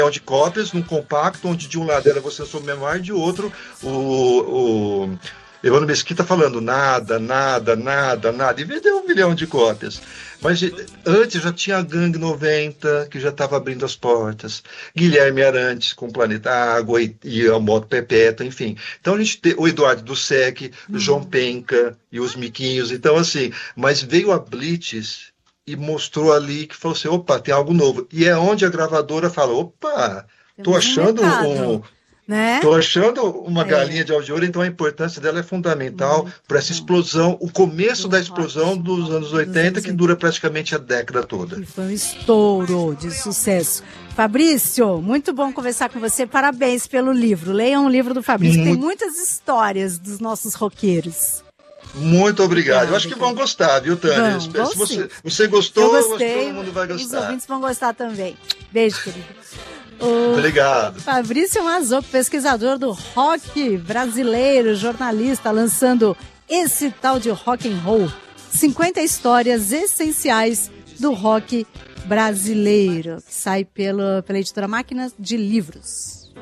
de cópias num compacto, onde de um lado era Você Sob Minha Memória, e de outro o Evandro Mesquita falando nada, e vendeu 1 milhão de cópias. Mas antes já tinha a Gangue 90, que já estava abrindo as portas, Guilherme Arantes com Planeta Água e a Moto Perpétua, enfim. Então a gente tem o Eduardo Dussek, o João Penca e os Miquinhos, então assim, mas veio a Blitz e mostrou ali que falou assim, opa, tem algo novo. E é onde a gravadora fala, opa, tô achando Estou achando uma galinha de ouro, então a importância dela é fundamental para essa explosão, o começo da explosão dos anos 80, que dura praticamente a década toda. E foi um estouro de sucesso. Fabrício, muito bom conversar com você, parabéns pelo livro. Leiam o livro do Fabrício, tem muitas histórias dos nossos roqueiros. Muito obrigado. Eu acho que vão gostar, viu, Tânia? Se você gostou, eu gostei, acho que todo mundo vai gostar. Os ouvintes vão gostar também. Beijo, querido. Obrigado. Fabrício Mazzoco, pesquisador do rock brasileiro, jornalista, lançando esse tal de rock and roll. 50 histórias essenciais do rock brasileiro, que sai pela editora Máquina de Livros.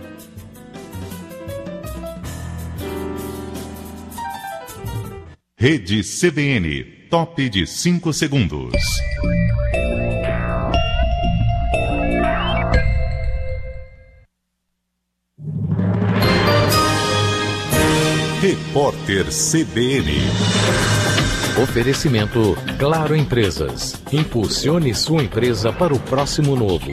Rede CBN, top de 5 segundos. Repórter CBN. Oferecimento Claro Empresas. Impulsione sua empresa para o próximo novo.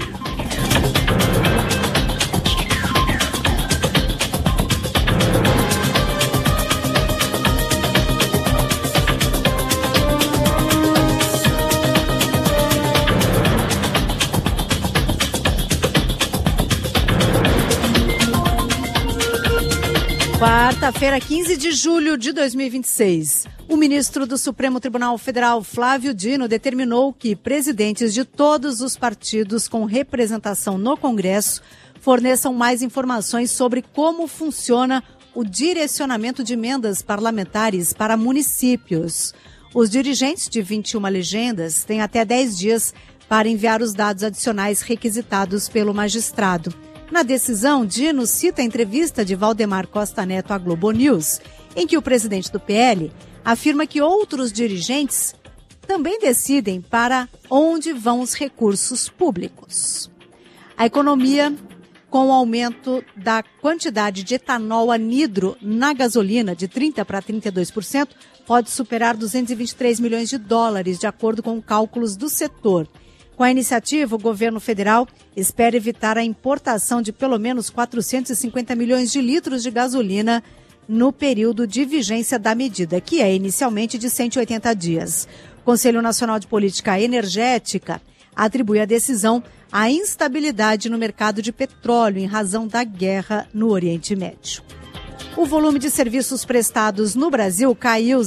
Quarta-feira, 15 de julho de 2026. O ministro do Supremo Tribunal Federal, Flávio Dino, determinou que presidentes de todos os partidos com representação no Congresso forneçam mais informações sobre como funciona o direcionamento de emendas parlamentares para municípios. Os dirigentes de 21 legendas têm até 10 dias para enviar os dados adicionais requisitados pelo magistrado. Na decisão, Dino cita a entrevista de Valdemar Costa Neto à Globo News, em que o presidente do PL afirma que outros dirigentes também decidem para onde vão os recursos públicos. A economia, com o aumento da quantidade de etanol anidro na gasolina de 30% para 32%, pode superar 223 milhões de dólares, de acordo com cálculos do setor. Com a iniciativa, o governo federal espera evitar a importação de pelo menos 450 milhões de litros de gasolina no período de vigência da medida, que é inicialmente de 180 dias. O Conselho Nacional de Política Energética atribui a decisão à instabilidade no mercado de petróleo em razão da guerra no Oriente Médio. O volume de serviços prestados no Brasil caiu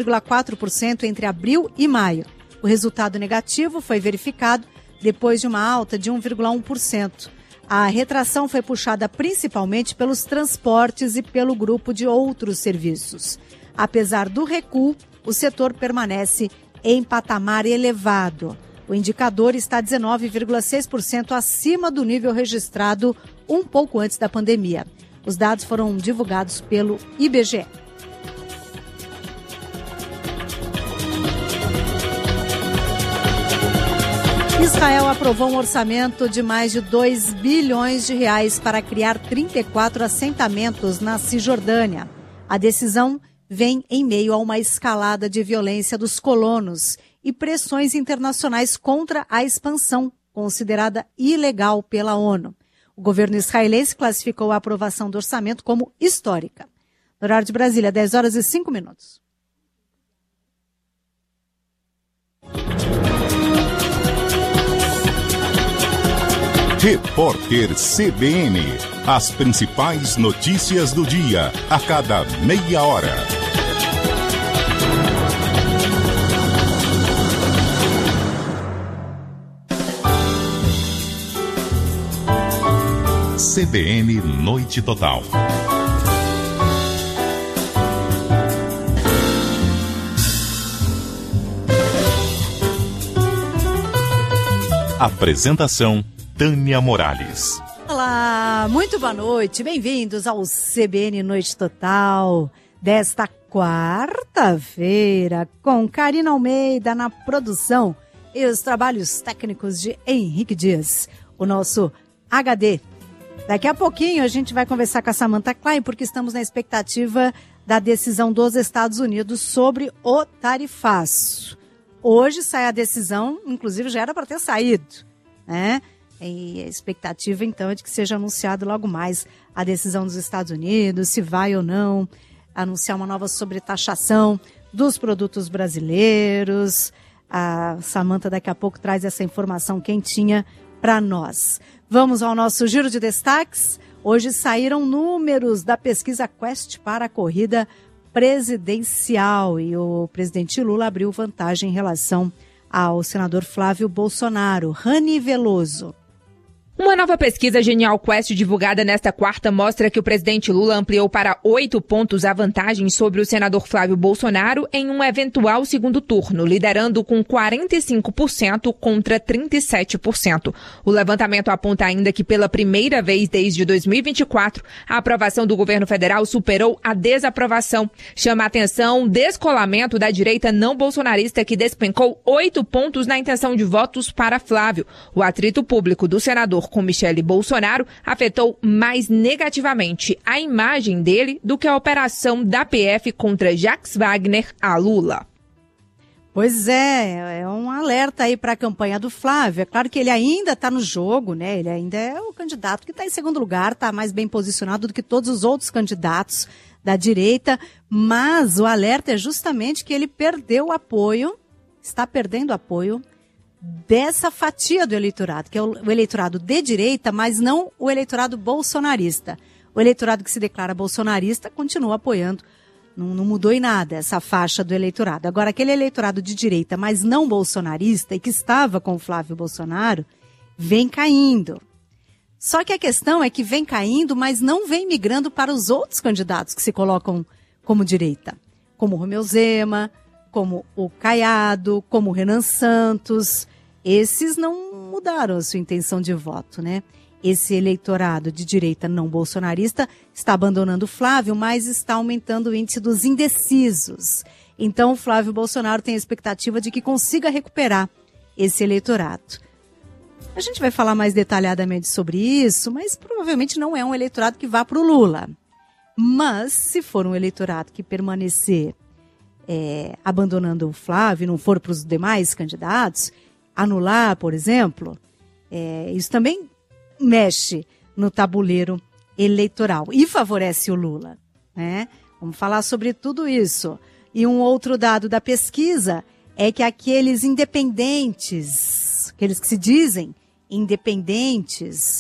0,4% entre abril e maio. O resultado negativo foi verificado depois de uma alta de 1,1%. A retração foi puxada principalmente pelos transportes e pelo grupo de outros serviços. Apesar do recuo, o setor permanece em patamar elevado. O indicador está 19,6% acima do nível registrado um pouco antes da pandemia. Os dados foram divulgados pelo IBGE. Israel aprovou um orçamento de mais de 2 bilhões de reais para criar 34 assentamentos na Cisjordânia. A decisão vem em meio a uma escalada de violência dos colonos e pressões internacionais contra a expansão, considerada ilegal pela ONU. O governo israelense classificou a aprovação do orçamento como histórica. No horário de Brasília, 10 horas e 5 minutos. Repórter CBN. As principais notícias do dia, a cada meia hora. CBN Noite Total. Apresentação Tânia Morales. Olá, muito boa noite, bem-vindos ao CBN Noite Total desta quarta-feira, com Karina Almeida na produção e os trabalhos técnicos de Henrique Dias, o nosso HD. Daqui a pouquinho a gente vai conversar com a Samantha Klein, porque estamos na expectativa da decisão dos Estados Unidos sobre o tarifaço. Hoje sai a decisão, inclusive já era para ter saído, né? E a expectativa, então, é de que seja anunciado logo mais a decisão dos Estados Unidos, se vai ou não anunciar uma nova sobretaxação dos produtos brasileiros. A Samantha daqui a pouco traz essa informação quentinha para nós. Vamos ao nosso giro de destaques. Hoje saíram números da pesquisa Quest para a corrida presidencial e o presidente Lula abriu vantagem em relação ao senador Flávio Bolsonaro. Rani Veloso. Uma nova pesquisa Genial Quest divulgada nesta quarta mostra que o presidente Lula ampliou para 8 pontos a vantagem sobre o senador Flávio Bolsonaro em um eventual segundo turno, liderando com 45% contra 37%. O levantamento aponta ainda que pela primeira vez desde 2024, a aprovação do governo federal superou a desaprovação. Chama a atenção o descolamento da direita não bolsonarista que despencou 8 pontos na intenção de votos para Flávio. O atrito público do senador com Michele Bolsonaro afetou mais negativamente a imagem dele do que a operação da PF contra Jacques Wagner a Lula. Pois é um alerta aí para a campanha do Flávio. É claro que ele ainda está no jogo, né? Ele ainda é o candidato que está em segundo lugar, está mais bem posicionado do que todos os outros candidatos da direita, mas o alerta é justamente que ele perdeu o apoio, está perdendo apoio dessa fatia do eleitorado, que é o eleitorado de direita, mas não o eleitorado bolsonarista. O eleitorado que se declara bolsonarista continua apoiando, não mudou em nada essa faixa do eleitorado. Agora, aquele eleitorado de direita, mas não bolsonarista, e que estava com o Flávio Bolsonaro, vem caindo. Só que a questão é que vem caindo, mas não vem migrando para os outros candidatos que se colocam como direita, como o Romeu Zema, como o Caiado, como o Renan Santos. Esses não mudaram a sua intenção de voto, né? Esse eleitorado de direita não bolsonarista está abandonando o Flávio, mas está aumentando o índice dos indecisos. Então, o Flávio Bolsonaro tem a expectativa de que consiga recuperar esse eleitorado. A gente vai falar mais detalhadamente sobre isso, mas provavelmente não é um eleitorado que vá para o Lula. Mas, se for um eleitorado que permanecer abandonando o Flávio, não for para os demais candidatos, anular, por exemplo, isso também mexe no tabuleiro eleitoral e favorece o Lula, né? Vamos falar sobre tudo isso. E um outro dado da pesquisa é que aqueles independentes, aqueles que se dizem independentes,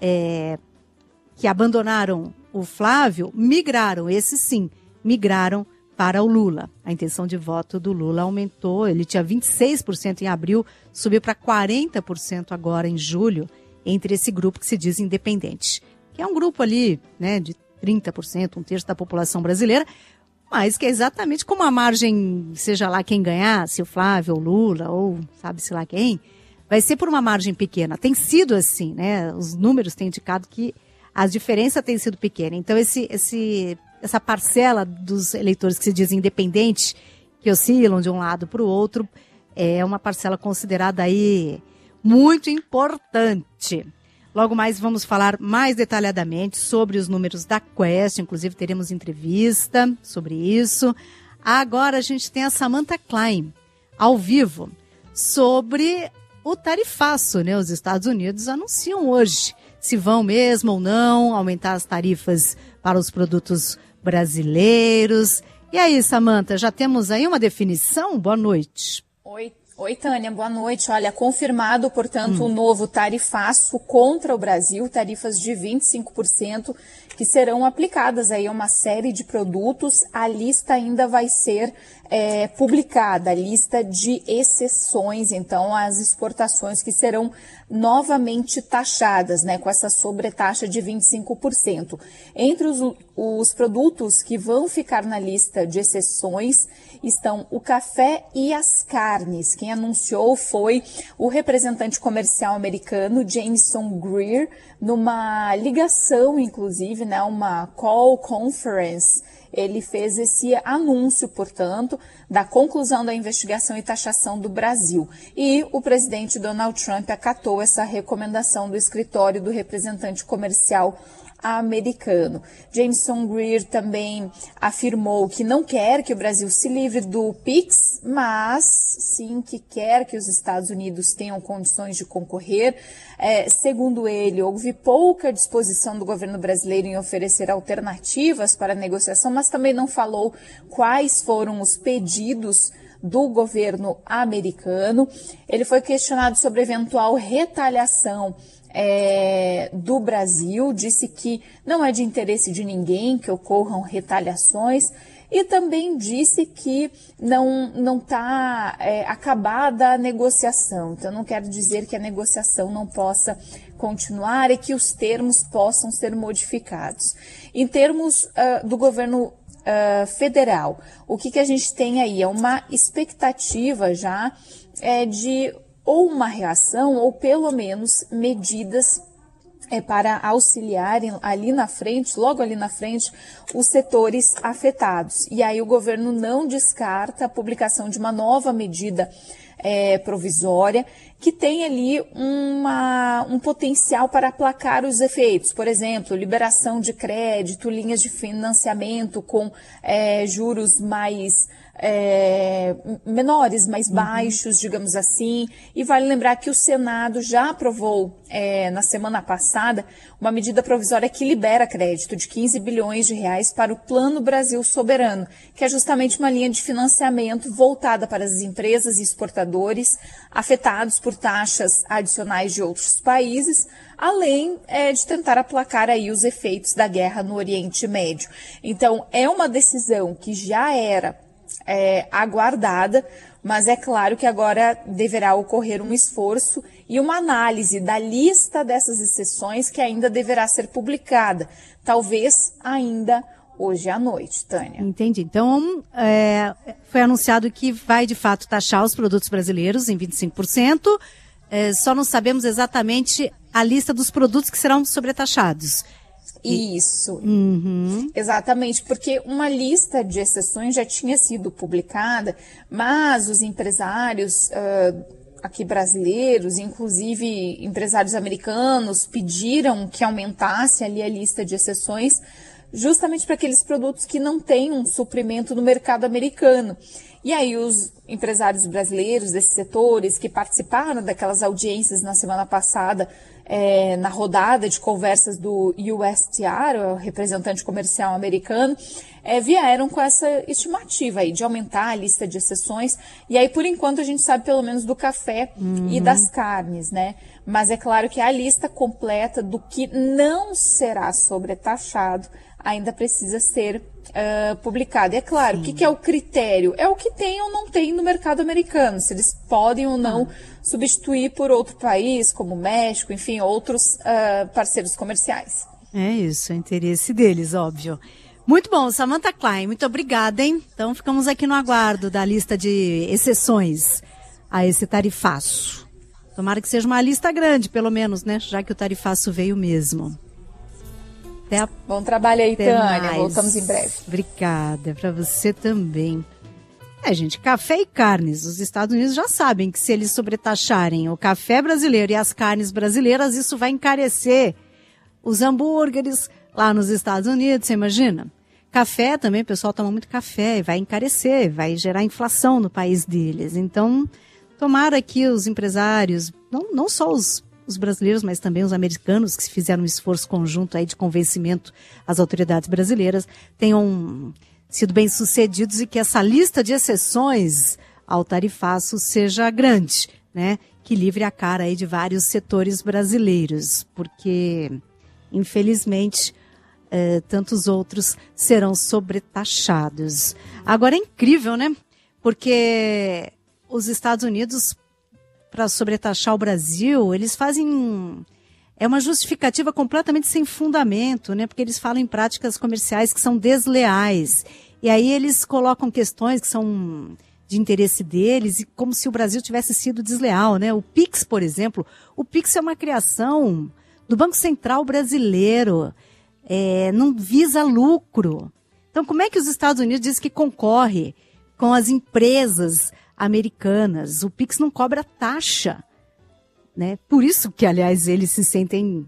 que abandonaram o Flávio, migraram, esses sim, migraram para o Lula. A intenção de voto do Lula aumentou, ele tinha 26% em abril, subiu para 40% agora em julho, entre esse grupo que se diz independente, que é um grupo ali, né, de 30%, um terço da população brasileira, mas que é exatamente como a margem, seja lá quem ganhar, se o Flávio ou Lula, ou sabe-se lá quem, vai ser por uma margem pequena. Tem sido assim, né, os números têm indicado que a diferença tem sido pequena. Então, essa parcela dos eleitores que se dizem independentes, que oscilam de um lado para o outro, é uma parcela considerada aí muito importante. Logo mais vamos falar mais detalhadamente sobre os números da Quest, inclusive teremos entrevista sobre isso. Agora a gente tem a Samantha Klein, ao vivo, sobre o tarifaço, né? Os Estados Unidos anunciam hoje se vão mesmo ou não aumentar as tarifas para os produtos brasileiros. E aí, Samantha, já temos aí uma definição? Boa noite. Oi, Tânia, boa noite. Olha, confirmado, portanto, o novo tarifaço contra o Brasil, tarifas de 25%, que serão aplicadas aí a uma série de produtos. A lista ainda vai ser publicada, a lista de exceções, então, as exportações que serão novamente taxadas, né, com essa sobretaxa de 25%. Entre os produtos que vão ficar na lista de exceções estão o café e as carnes, que quem anunciou foi o representante comercial americano Jameson Greer, numa ligação, inclusive, né, uma call conference. Ele fez esse anúncio, portanto, da conclusão da investigação e taxação do Brasil. E o presidente Donald Trump acatou essa recomendação do escritório do representante comercial americano. Jameson Greer também afirmou que não quer que o Brasil se livre do PIX, mas sim que quer que os Estados Unidos tenham condições de concorrer. Segundo ele, houve pouca disposição do governo brasileiro em oferecer alternativas para a negociação, mas também não falou quais foram os pedidos do governo americano. Ele foi questionado sobre eventual retaliação do Brasil, disse que não é de interesse de ninguém que ocorram retaliações e também disse que não está acabada a negociação. Então não quer dizer que a negociação não possa continuar e que os termos possam ser modificados. Em termos do governo federal, o que a gente tem aí é uma expectativa já de ou uma reação, ou pelo menos medidas para auxiliarem ali na frente, logo ali na frente, os setores afetados. E aí o governo não descarta a publicação de uma nova medida provisória que tem ali um potencial para aplacar os efeitos. Por exemplo, liberação de crédito, linhas de financiamento com juros mais menores, mais baixos, digamos assim. E vale lembrar que o Senado já aprovou na semana passada uma medida provisória que libera crédito de 15 bilhões de reais para o Plano Brasil Soberano, que é justamente uma linha de financiamento voltada para as empresas e exportadores afetados por taxas adicionais de outros países, além de tentar aplacar aí os efeitos da guerra no Oriente Médio. Então, é uma decisão que já era aguardada, mas é claro que agora deverá ocorrer um esforço e uma análise da lista dessas exceções que ainda deverá ser publicada, talvez ainda hoje à noite, Tânia. Entendi. Então, foi anunciado que vai, de fato, taxar os produtos brasileiros em 25%, só não sabemos exatamente a lista dos produtos que serão sobretaxados. Isso, exatamente, porque uma lista de exceções já tinha sido publicada, mas os empresários aqui brasileiros, inclusive empresários americanos, pediram que aumentasse ali a lista de exceções, justamente para aqueles produtos que não têm um suprimento no mercado americano. E aí os empresários brasileiros desses setores que participaram daquelas audiências na semana passada, na rodada de conversas do USTR, o representante comercial americano, vieram com essa estimativa aí de aumentar a lista de exceções. E aí, por enquanto, a gente sabe pelo menos do café e das carnes, né? Mas é claro que a lista completa do que não será sobretaxado ainda precisa ser publicada. E é claro, o que é o critério? É o que tem ou não tem no mercado americano, se eles podem ou não substituir por outro país, como o México, enfim, outros parceiros comerciais. É isso, é interesse deles, óbvio. Muito bom, Samantha Klein, muito obrigada, hein? Então ficamos aqui no aguardo da lista de exceções a esse tarifaço. Tomara que seja uma lista grande, pelo menos, né? Já que o tarifaço veio mesmo. Bom trabalho aí, Tânia. Voltamos em breve. Obrigada, para você também. Gente, café e carnes. Os Estados Unidos já sabem que se eles sobretaxarem o café brasileiro e as carnes brasileiras, isso vai encarecer os hambúrgueres lá nos Estados Unidos, você imagina? Café também, o pessoal toma muito café, vai encarecer, vai gerar inflação no país deles. Então, tomara que os empresários, não só os brasileiros, mas também os americanos, que fizeram um esforço conjunto aí de convencimento às autoridades brasileiras, tenham sido bem-sucedidos e que essa lista de exceções ao tarifaço seja grande, né? Que livre a cara aí de vários setores brasileiros, porque, infelizmente, tantos outros serão sobretaxados. Agora é incrível, né? Porque os Estados Unidos, para sobretaxar o Brasil, eles fazem uma justificativa completamente sem fundamento, né? Porque eles falam em práticas comerciais que são desleais. E aí eles colocam questões que são de interesse deles e como se o Brasil tivesse sido desleal, né? O Pix, por exemplo, o Pix é uma criação do Banco Central brasileiro, não visa lucro. Então, como é que os Estados Unidos dizem que concorre com as empresas americanas? O Pix não cobra taxa, né? Por isso que, aliás, eles se sentem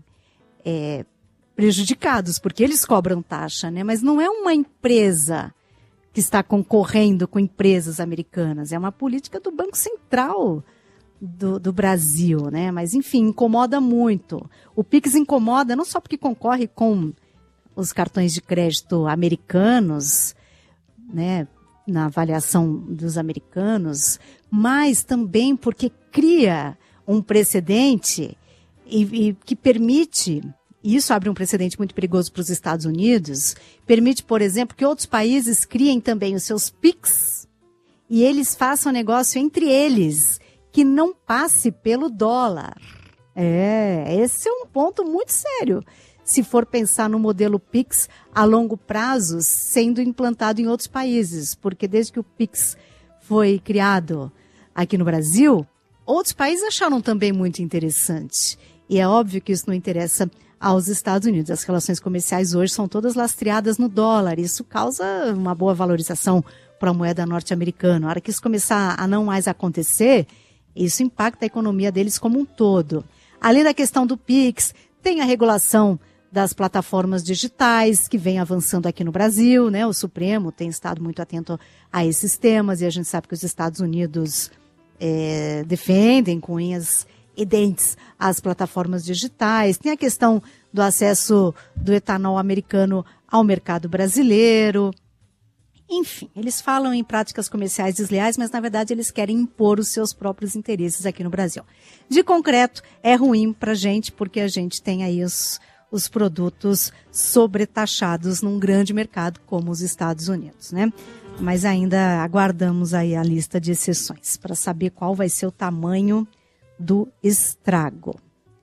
prejudicados, porque eles cobram taxa, né? Mas não é uma empresa que está concorrendo com empresas americanas, é uma política do Banco Central do Brasil, né? Mas, enfim, incomoda muito. O Pix incomoda não só porque concorre com os cartões de crédito americanos, né, na avaliação dos americanos, mas também porque cria um precedente e que permite, e isso abre um precedente muito perigoso para os Estados Unidos, permite, por exemplo, que outros países criem também os seus PICs e eles façam negócio entre eles, que não passe pelo dólar. Esse é um ponto muito sério, se for pensar no modelo PIX a longo prazo sendo implantado em outros países, porque desde que o PIX foi criado aqui no Brasil, outros países acharam também muito interessante. E é óbvio que isso não interessa aos Estados Unidos. As relações comerciais hoje são todas lastreadas no dólar. Isso causa uma boa valorização para a moeda norte-americana. A hora que isso começar a não mais acontecer, isso impacta a economia deles como um todo. Além da questão do PIX, tem a regulação das plataformas digitais, que vem avançando aqui no Brasil, né? O Supremo tem estado muito atento a esses temas e a gente sabe que os Estados Unidos defendem com unhas e dentes as plataformas digitais. Tem a questão do acesso do etanol americano ao mercado brasileiro. Enfim, eles falam em práticas comerciais desleais, mas na verdade eles querem impor os seus próprios interesses aqui no Brasil. De concreto, é ruim para a gente, porque a gente tem aí os produtos sobretaxados num grande mercado como os Estados Unidos, né? Mas ainda aguardamos aí a lista de exceções para saber qual vai ser o tamanho do estrago.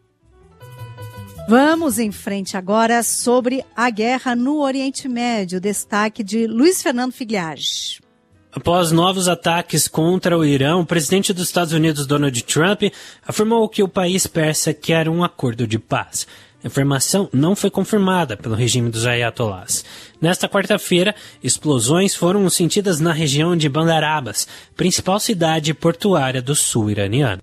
Vamos em frente agora sobre a guerra no Oriente Médio. Destaque de Luiz Fernando Figliage. Após novos ataques contra o Irã, o presidente dos Estados Unidos, Donald Trump, afirmou que o país persa quer um acordo de paz. A informação não foi confirmada pelo regime dos ayatollahs. Nesta quarta-feira, explosões foram sentidas na região de Bandar Abbas, principal cidade portuária do sul iraniano.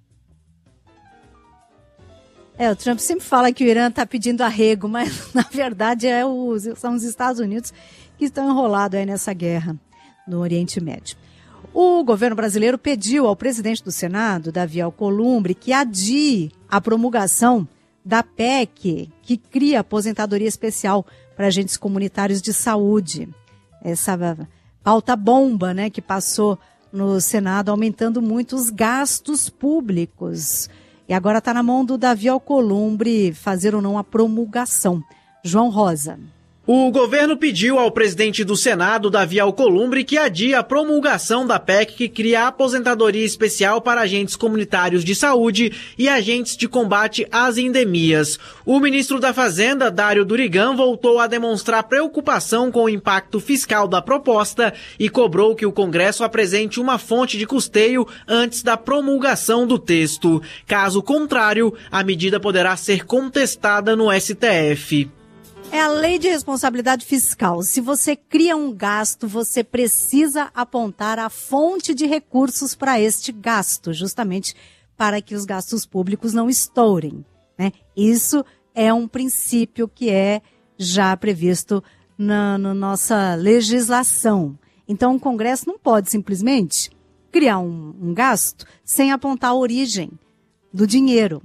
O Trump sempre fala que o Irã está pedindo arrego, mas na verdade são os Estados Unidos que estão enrolados aí nessa guerra no Oriente Médio. O governo brasileiro pediu ao presidente do Senado, Davi Alcolumbre, que adie a promulgação da PEC, que cria aposentadoria especial para agentes comunitários de saúde. Essa pauta bomba, né, que passou no Senado, aumentando muito os gastos públicos. E agora está na mão do Davi Alcolumbre fazer ou não a promulgação. João Rosa. O governo pediu ao presidente do Senado, Davi Alcolumbre, que adie a promulgação da PEC que cria a aposentadoria especial para agentes comunitários de saúde e agentes de combate às endemias. O ministro da Fazenda, Dário Durigan, voltou a demonstrar preocupação com o impacto fiscal da proposta e cobrou que o Congresso apresente uma fonte de custeio antes da promulgação do texto. Caso contrário, a medida poderá ser contestada no STF. É a lei de responsabilidade fiscal. Se você cria um gasto, você precisa apontar a fonte de recursos para este gasto, justamente para que os gastos públicos não estourem, né? Isso é um princípio que é já previsto na nossa legislação. Então, o Congresso não pode simplesmente criar um gasto sem apontar a origem do dinheiro.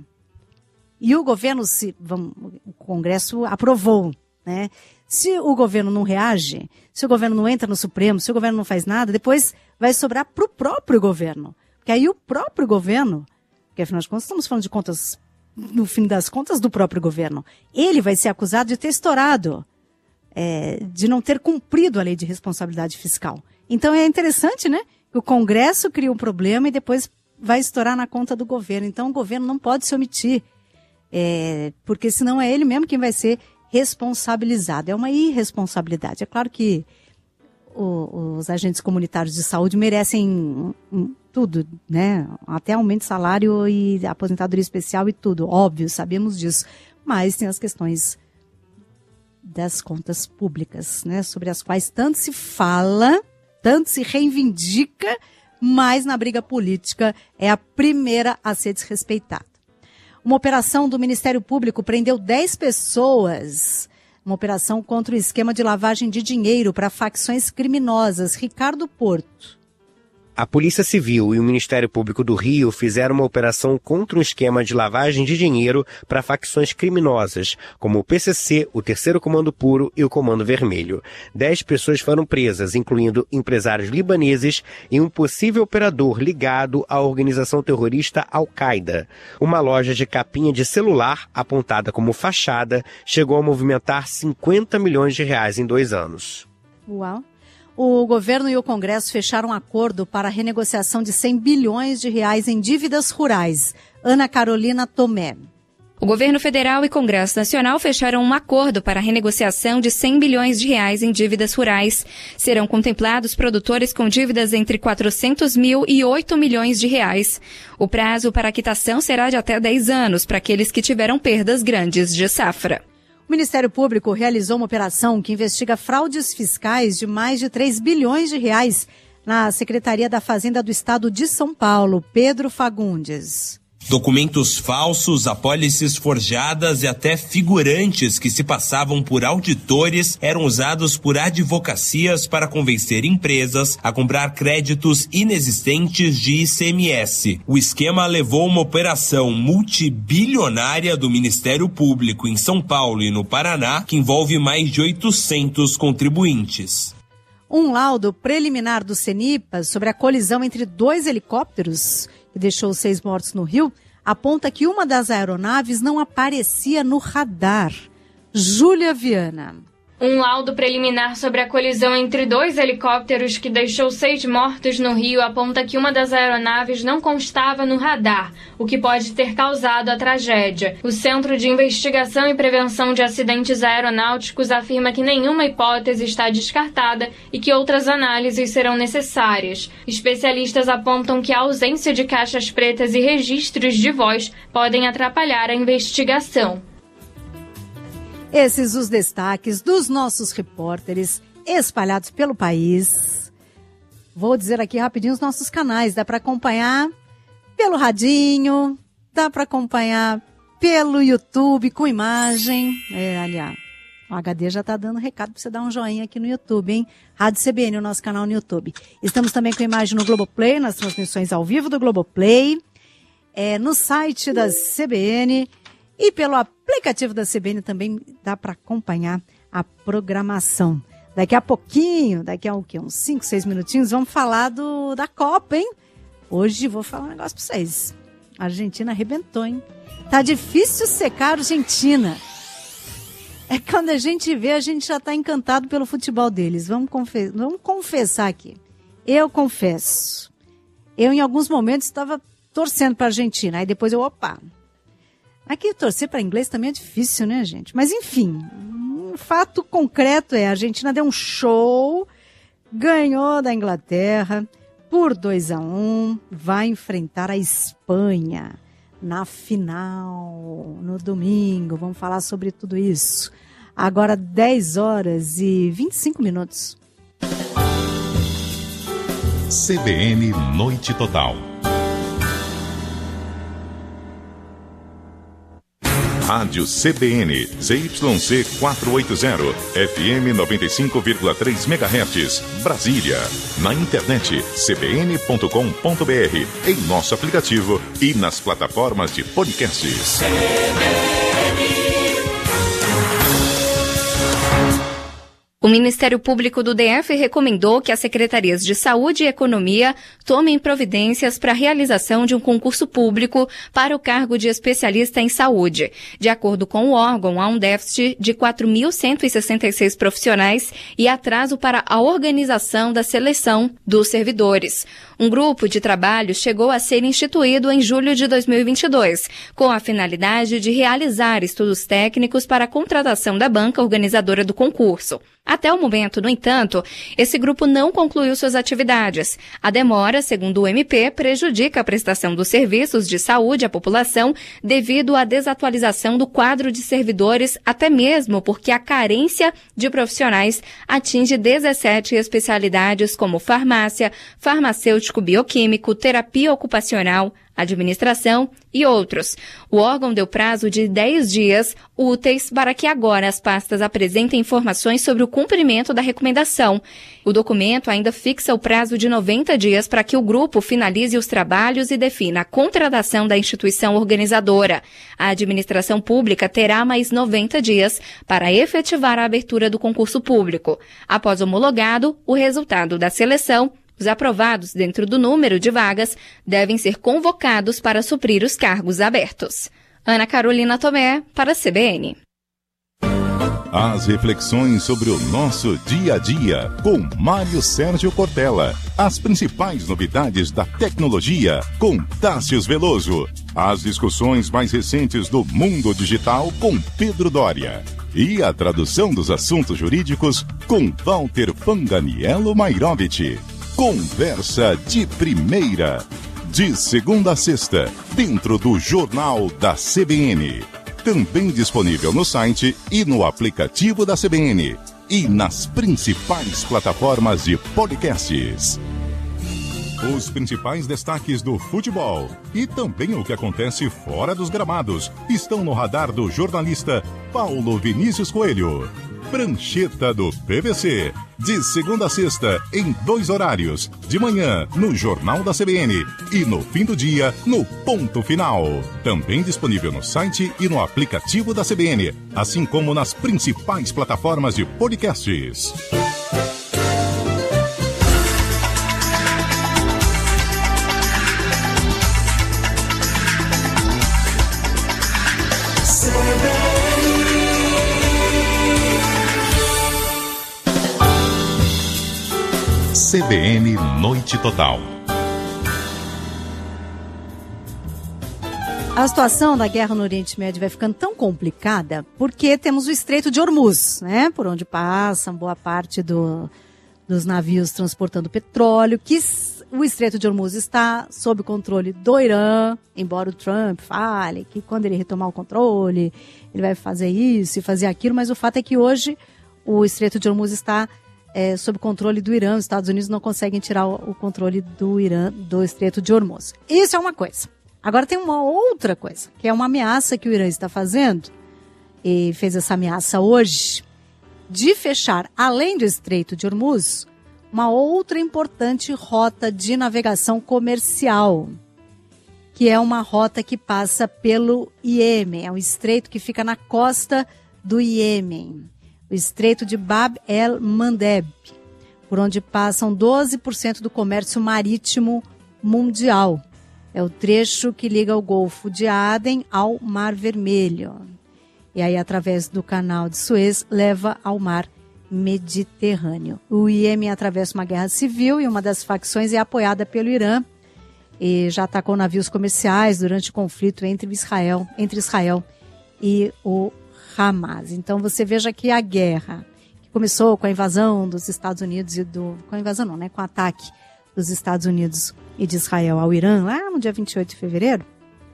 E o governo, o Congresso aprovou, né? Se o governo não reage, se o governo não entra no Supremo, se o governo não faz nada, depois vai sobrar para o próprio governo. Porque aí o próprio governo, porque afinal de contas estamos falando de contas, no fim das contas, do próprio governo, ele vai ser acusado de ter estourado, de não ter cumprido a lei de responsabilidade fiscal. Então é interessante, né? Que o Congresso cria um problema e depois vai estourar na conta do governo. Então o governo não pode se omitir. Porque senão é ele mesmo quem vai ser responsabilizado. É uma irresponsabilidade. É claro que os agentes comunitários de saúde merecem tudo, né? Até aumento de salário e aposentadoria especial e tudo, óbvio, sabemos disso. Mas tem as questões das contas públicas, né? Sobre as quais tanto se fala, tanto se reivindica, mas na briga política é a primeira a ser desrespeitada. Uma operação do Ministério Público prendeu 10 pessoas. Uma operação contra o esquema de lavagem de dinheiro para facções criminosas. Ricardo Porto. A Polícia Civil e o Ministério Público do Rio fizeram uma operação contra um esquema de lavagem de dinheiro para facções criminosas, como o PCC, o Terceiro Comando Puro e o Comando Vermelho. 10 pessoas foram presas, incluindo empresários libaneses e um possível operador ligado à organização terrorista Al-Qaeda. Uma loja de capinha de celular, apontada como fachada, chegou a movimentar 50 milhões de reais em 2 anos. Uau! O governo e o Congresso fecharam um acordo para a renegociação de 100 bilhões de reais em dívidas rurais. Ana Carolina Tomé. O governo federal e Congresso Nacional fecharam um acordo para a renegociação de 100 bilhões de reais em dívidas rurais. Serão contemplados produtores com dívidas entre 400 mil e 8 milhões de reais. O prazo para a quitação será de até 10 anos para aqueles que tiveram perdas grandes de safra. O Ministério Público realizou uma operação que investiga fraudes fiscais de mais de 3 bilhões de reais na Secretaria da Fazenda do Estado de São Paulo. Pedro Fagundes. Documentos falsos, apólices forjadas e até figurantes que se passavam por auditores eram usados por advocacias para convencer empresas a comprar créditos inexistentes de ICMS. O esquema levou uma operação multibilionária do Ministério Público em São Paulo e no Paraná, que envolve mais de 800 contribuintes. Um laudo preliminar do CENIPA sobre a colisão entre 2 helicópteros que deixou 6 mortos no Rio, aponta que uma das aeronaves não aparecia no radar. Júlia Viana. Um laudo preliminar sobre a colisão entre 2 helicópteros que deixou 6 mortos no Rio aponta que uma das aeronaves não constava no radar, o que pode ter causado a tragédia. O Centro de Investigação e Prevenção de Acidentes Aeronáuticos afirma que nenhuma hipótese está descartada e que outras análises serão necessárias. Especialistas apontam que a ausência de caixas pretas e registros de voz podem atrapalhar a investigação. Esses os destaques dos nossos repórteres espalhados pelo país. Vou dizer aqui rapidinho os nossos canais. Dá para acompanhar pelo radinho, dá para acompanhar pelo YouTube com imagem. Aliás, o HD já está dando recado para você dar um joinha aqui no YouTube, hein? Rádio CBN, o nosso canal no YouTube. Estamos também com imagem no Globoplay, nas transmissões ao vivo do Globoplay, no site da CBN. E pelo aplicativo da CBN também dá para acompanhar a programação. Daqui a pouquinho, daqui a uns 5, 6 minutinhos, vamos falar da Copa, hein? Hoje vou falar um negócio para vocês. A Argentina arrebentou, hein? Tá difícil secar a Argentina. É quando a gente vê, a gente já tá encantado pelo futebol deles. Vamos confessar aqui. Eu confesso. Eu, em alguns momentos, estava torcendo para a Argentina. Aí depois Aqui torcer para inglês também é difícil, né, gente? Mas, enfim, um fato concreto é a Argentina deu um show, ganhou da Inglaterra por 2-1, vai enfrentar a Espanha na final, no domingo. Vamos falar sobre tudo isso. Agora, 10 horas e 25 minutos. CBN Noite Total. Rádio CBN, ZYC 480, FM 95,3 MHz, Brasília. Na internet, cbn.com.br, em nosso aplicativo e nas plataformas de podcasts. O Ministério Público do DF recomendou que as secretarias de Saúde e Economia tomem providências para a realização de um concurso público para o cargo de especialista em saúde. De acordo com o órgão, há um déficit de 4.166 profissionais e atraso para a organização da seleção dos servidores. Um grupo de trabalho chegou a ser instituído em julho de 2022, com a finalidade de realizar estudos técnicos para a contratação da banca organizadora do concurso. A Até o momento, no entanto, esse grupo não concluiu suas atividades. A demora, segundo o MP, prejudica a prestação dos serviços de saúde à população devido à desatualização do quadro de servidores, até mesmo porque a carência de profissionais atinge 17 especialidades como farmácia, farmacêutico bioquímico, terapia ocupacional, administração e outros. O órgão deu prazo de 10 dias úteis para que agora as pastas apresentem informações sobre o cumprimento da recomendação. O documento ainda fixa o prazo de 90 dias para que o grupo finalize os trabalhos e defina a contratação da instituição organizadora. A administração pública terá mais 90 dias para efetivar a abertura do concurso público. Após homologado, o resultado da seleção, os aprovados dentro do número de vagas devem ser convocados para suprir os cargos abertos. Ana Carolina Tomé, para a CBN. As reflexões sobre o nosso dia a dia, com Mário Sérgio Cortella. As principais novidades da tecnologia, com Tássius Veloso. As discussões mais recentes do mundo digital, com Pedro Doria. E a tradução dos assuntos jurídicos, com Walter Fanganiello Mairovich. Conversa de primeira, de segunda a sexta, dentro do Jornal da CBN. Também disponível no site e no aplicativo da CBN. E nas principais plataformas de podcasts. Os principais destaques do futebol e também o que acontece fora dos gramados estão no radar do jornalista Paulo Vinícius Coelho. Prancheta do PVC, de segunda a sexta, em 2 horários, de manhã no Jornal da CBN e no fim do dia no Ponto Final. Também disponível no site e no aplicativo da CBN, assim como nas principais plataformas de podcasts. CBN Noite Total. A situação da guerra no Oriente Médio vai ficando tão complicada porque temos o Estreito de Hormuz, né? Por onde passa boa parte dos navios transportando petróleo, que o Estreito de Hormuz está sob controle do Irã, embora o Trump fale que quando ele retomar o controle, ele vai fazer isso e fazer aquilo, mas o fato é que hoje o Estreito de Hormuz está sob controle do Irã. Os Estados Unidos não conseguem tirar o controle do Irã do Estreito de Hormuz. Isso é uma coisa. Agora tem uma outra coisa, que é uma ameaça que o Irã está fazendo, e fez essa ameaça hoje, de fechar, além do Estreito de Hormuz, uma outra importante rota de navegação comercial, que é uma rota que passa pelo Iêmen. É um estreito que fica na costa do Iêmen. O Estreito de Bab el-Mandeb, por onde passam 12% do comércio marítimo mundial. É o trecho que liga o Golfo de Aden ao Mar Vermelho. E aí, através do Canal de Suez, leva ao Mar Mediterrâneo. O Iêmen atravessa uma guerra civil e uma das facções é apoiada pelo Irã e já atacou navios comerciais durante o conflito entre Israel e o Hamas. Então você veja que a guerra, que começou com a invasão dos Estados Unidos com o ataque dos Estados Unidos e de Israel ao Irã, lá no dia 28 de fevereiro,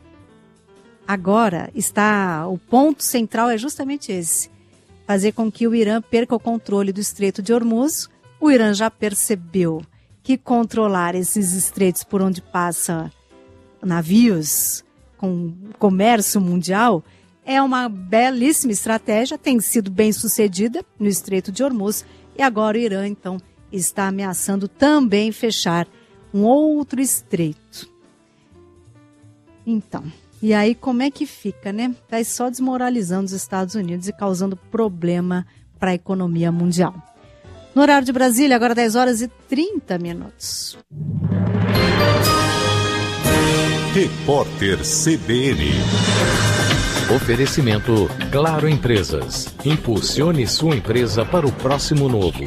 agora o ponto central é justamente esse, fazer com que o Irã perca o controle do Estreito de Hormuz. O Irã já percebeu que controlar esses estreitos por onde passa navios com comércio mundial é uma belíssima estratégia, tem sido bem sucedida no Estreito de Hormuz, e agora o Irã, então, está ameaçando também fechar um outro estreito. Então, e aí como é que fica, né? Vai só desmoralizando os Estados Unidos e causando problema para a economia mundial. No horário de Brasília, agora 10h30. Repórter CBN. Oferecimento Claro Empresas. Impulsione sua empresa para o próximo novo.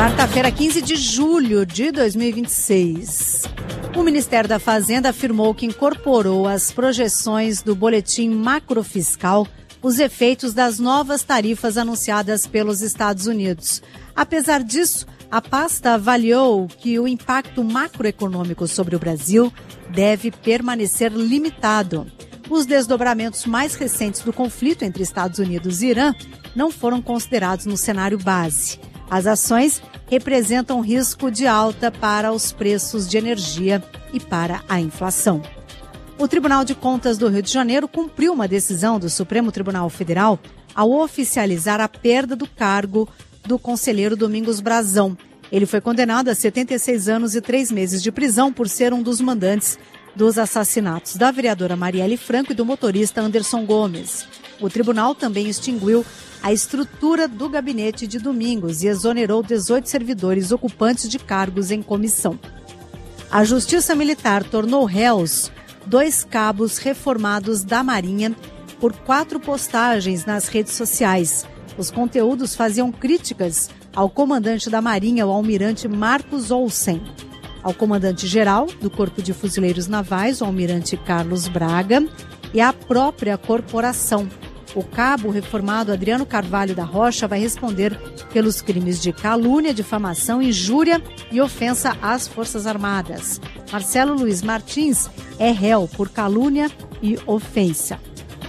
Quarta-feira, 15 de julho de 2026. O Ministério da Fazenda afirmou que incorporou às projeções do boletim macrofiscal os efeitos das novas tarifas anunciadas pelos Estados Unidos. Apesar disso, a pasta avaliou que o impacto macroeconômico sobre o Brasil deve permanecer limitado. Os desdobramentos mais recentes do conflito entre Estados Unidos e Irã não foram considerados no cenário base. As ações representam risco de alta para os preços de energia e para a inflação. O Tribunal de Contas do Rio de Janeiro cumpriu uma decisão do Supremo Tribunal Federal ao oficializar a perda do cargo do conselheiro Domingos Brazão. Ele foi condenado a 76 anos e 3 meses de prisão por ser um dos mandantes dos assassinatos da vereadora Marielle Franco e do motorista Anderson Gomes. O tribunal também extinguiu a estrutura do gabinete de Domingos e exonerou 18 servidores ocupantes de cargos em comissão. A Justiça Militar tornou réus 2 cabos reformados da Marinha por 4 postagens nas redes sociais. Os conteúdos faziam críticas ao comandante da Marinha, o almirante Marcos Olsen, ao comandante-geral do Corpo de Fuzileiros Navais, o almirante Carlos Braga, e à própria corporação. O cabo reformado Adriano Carvalho da Rocha vai responder pelos crimes de calúnia, difamação, injúria e ofensa às Forças Armadas. Marcelo Luiz Martins é réu por calúnia e ofensa.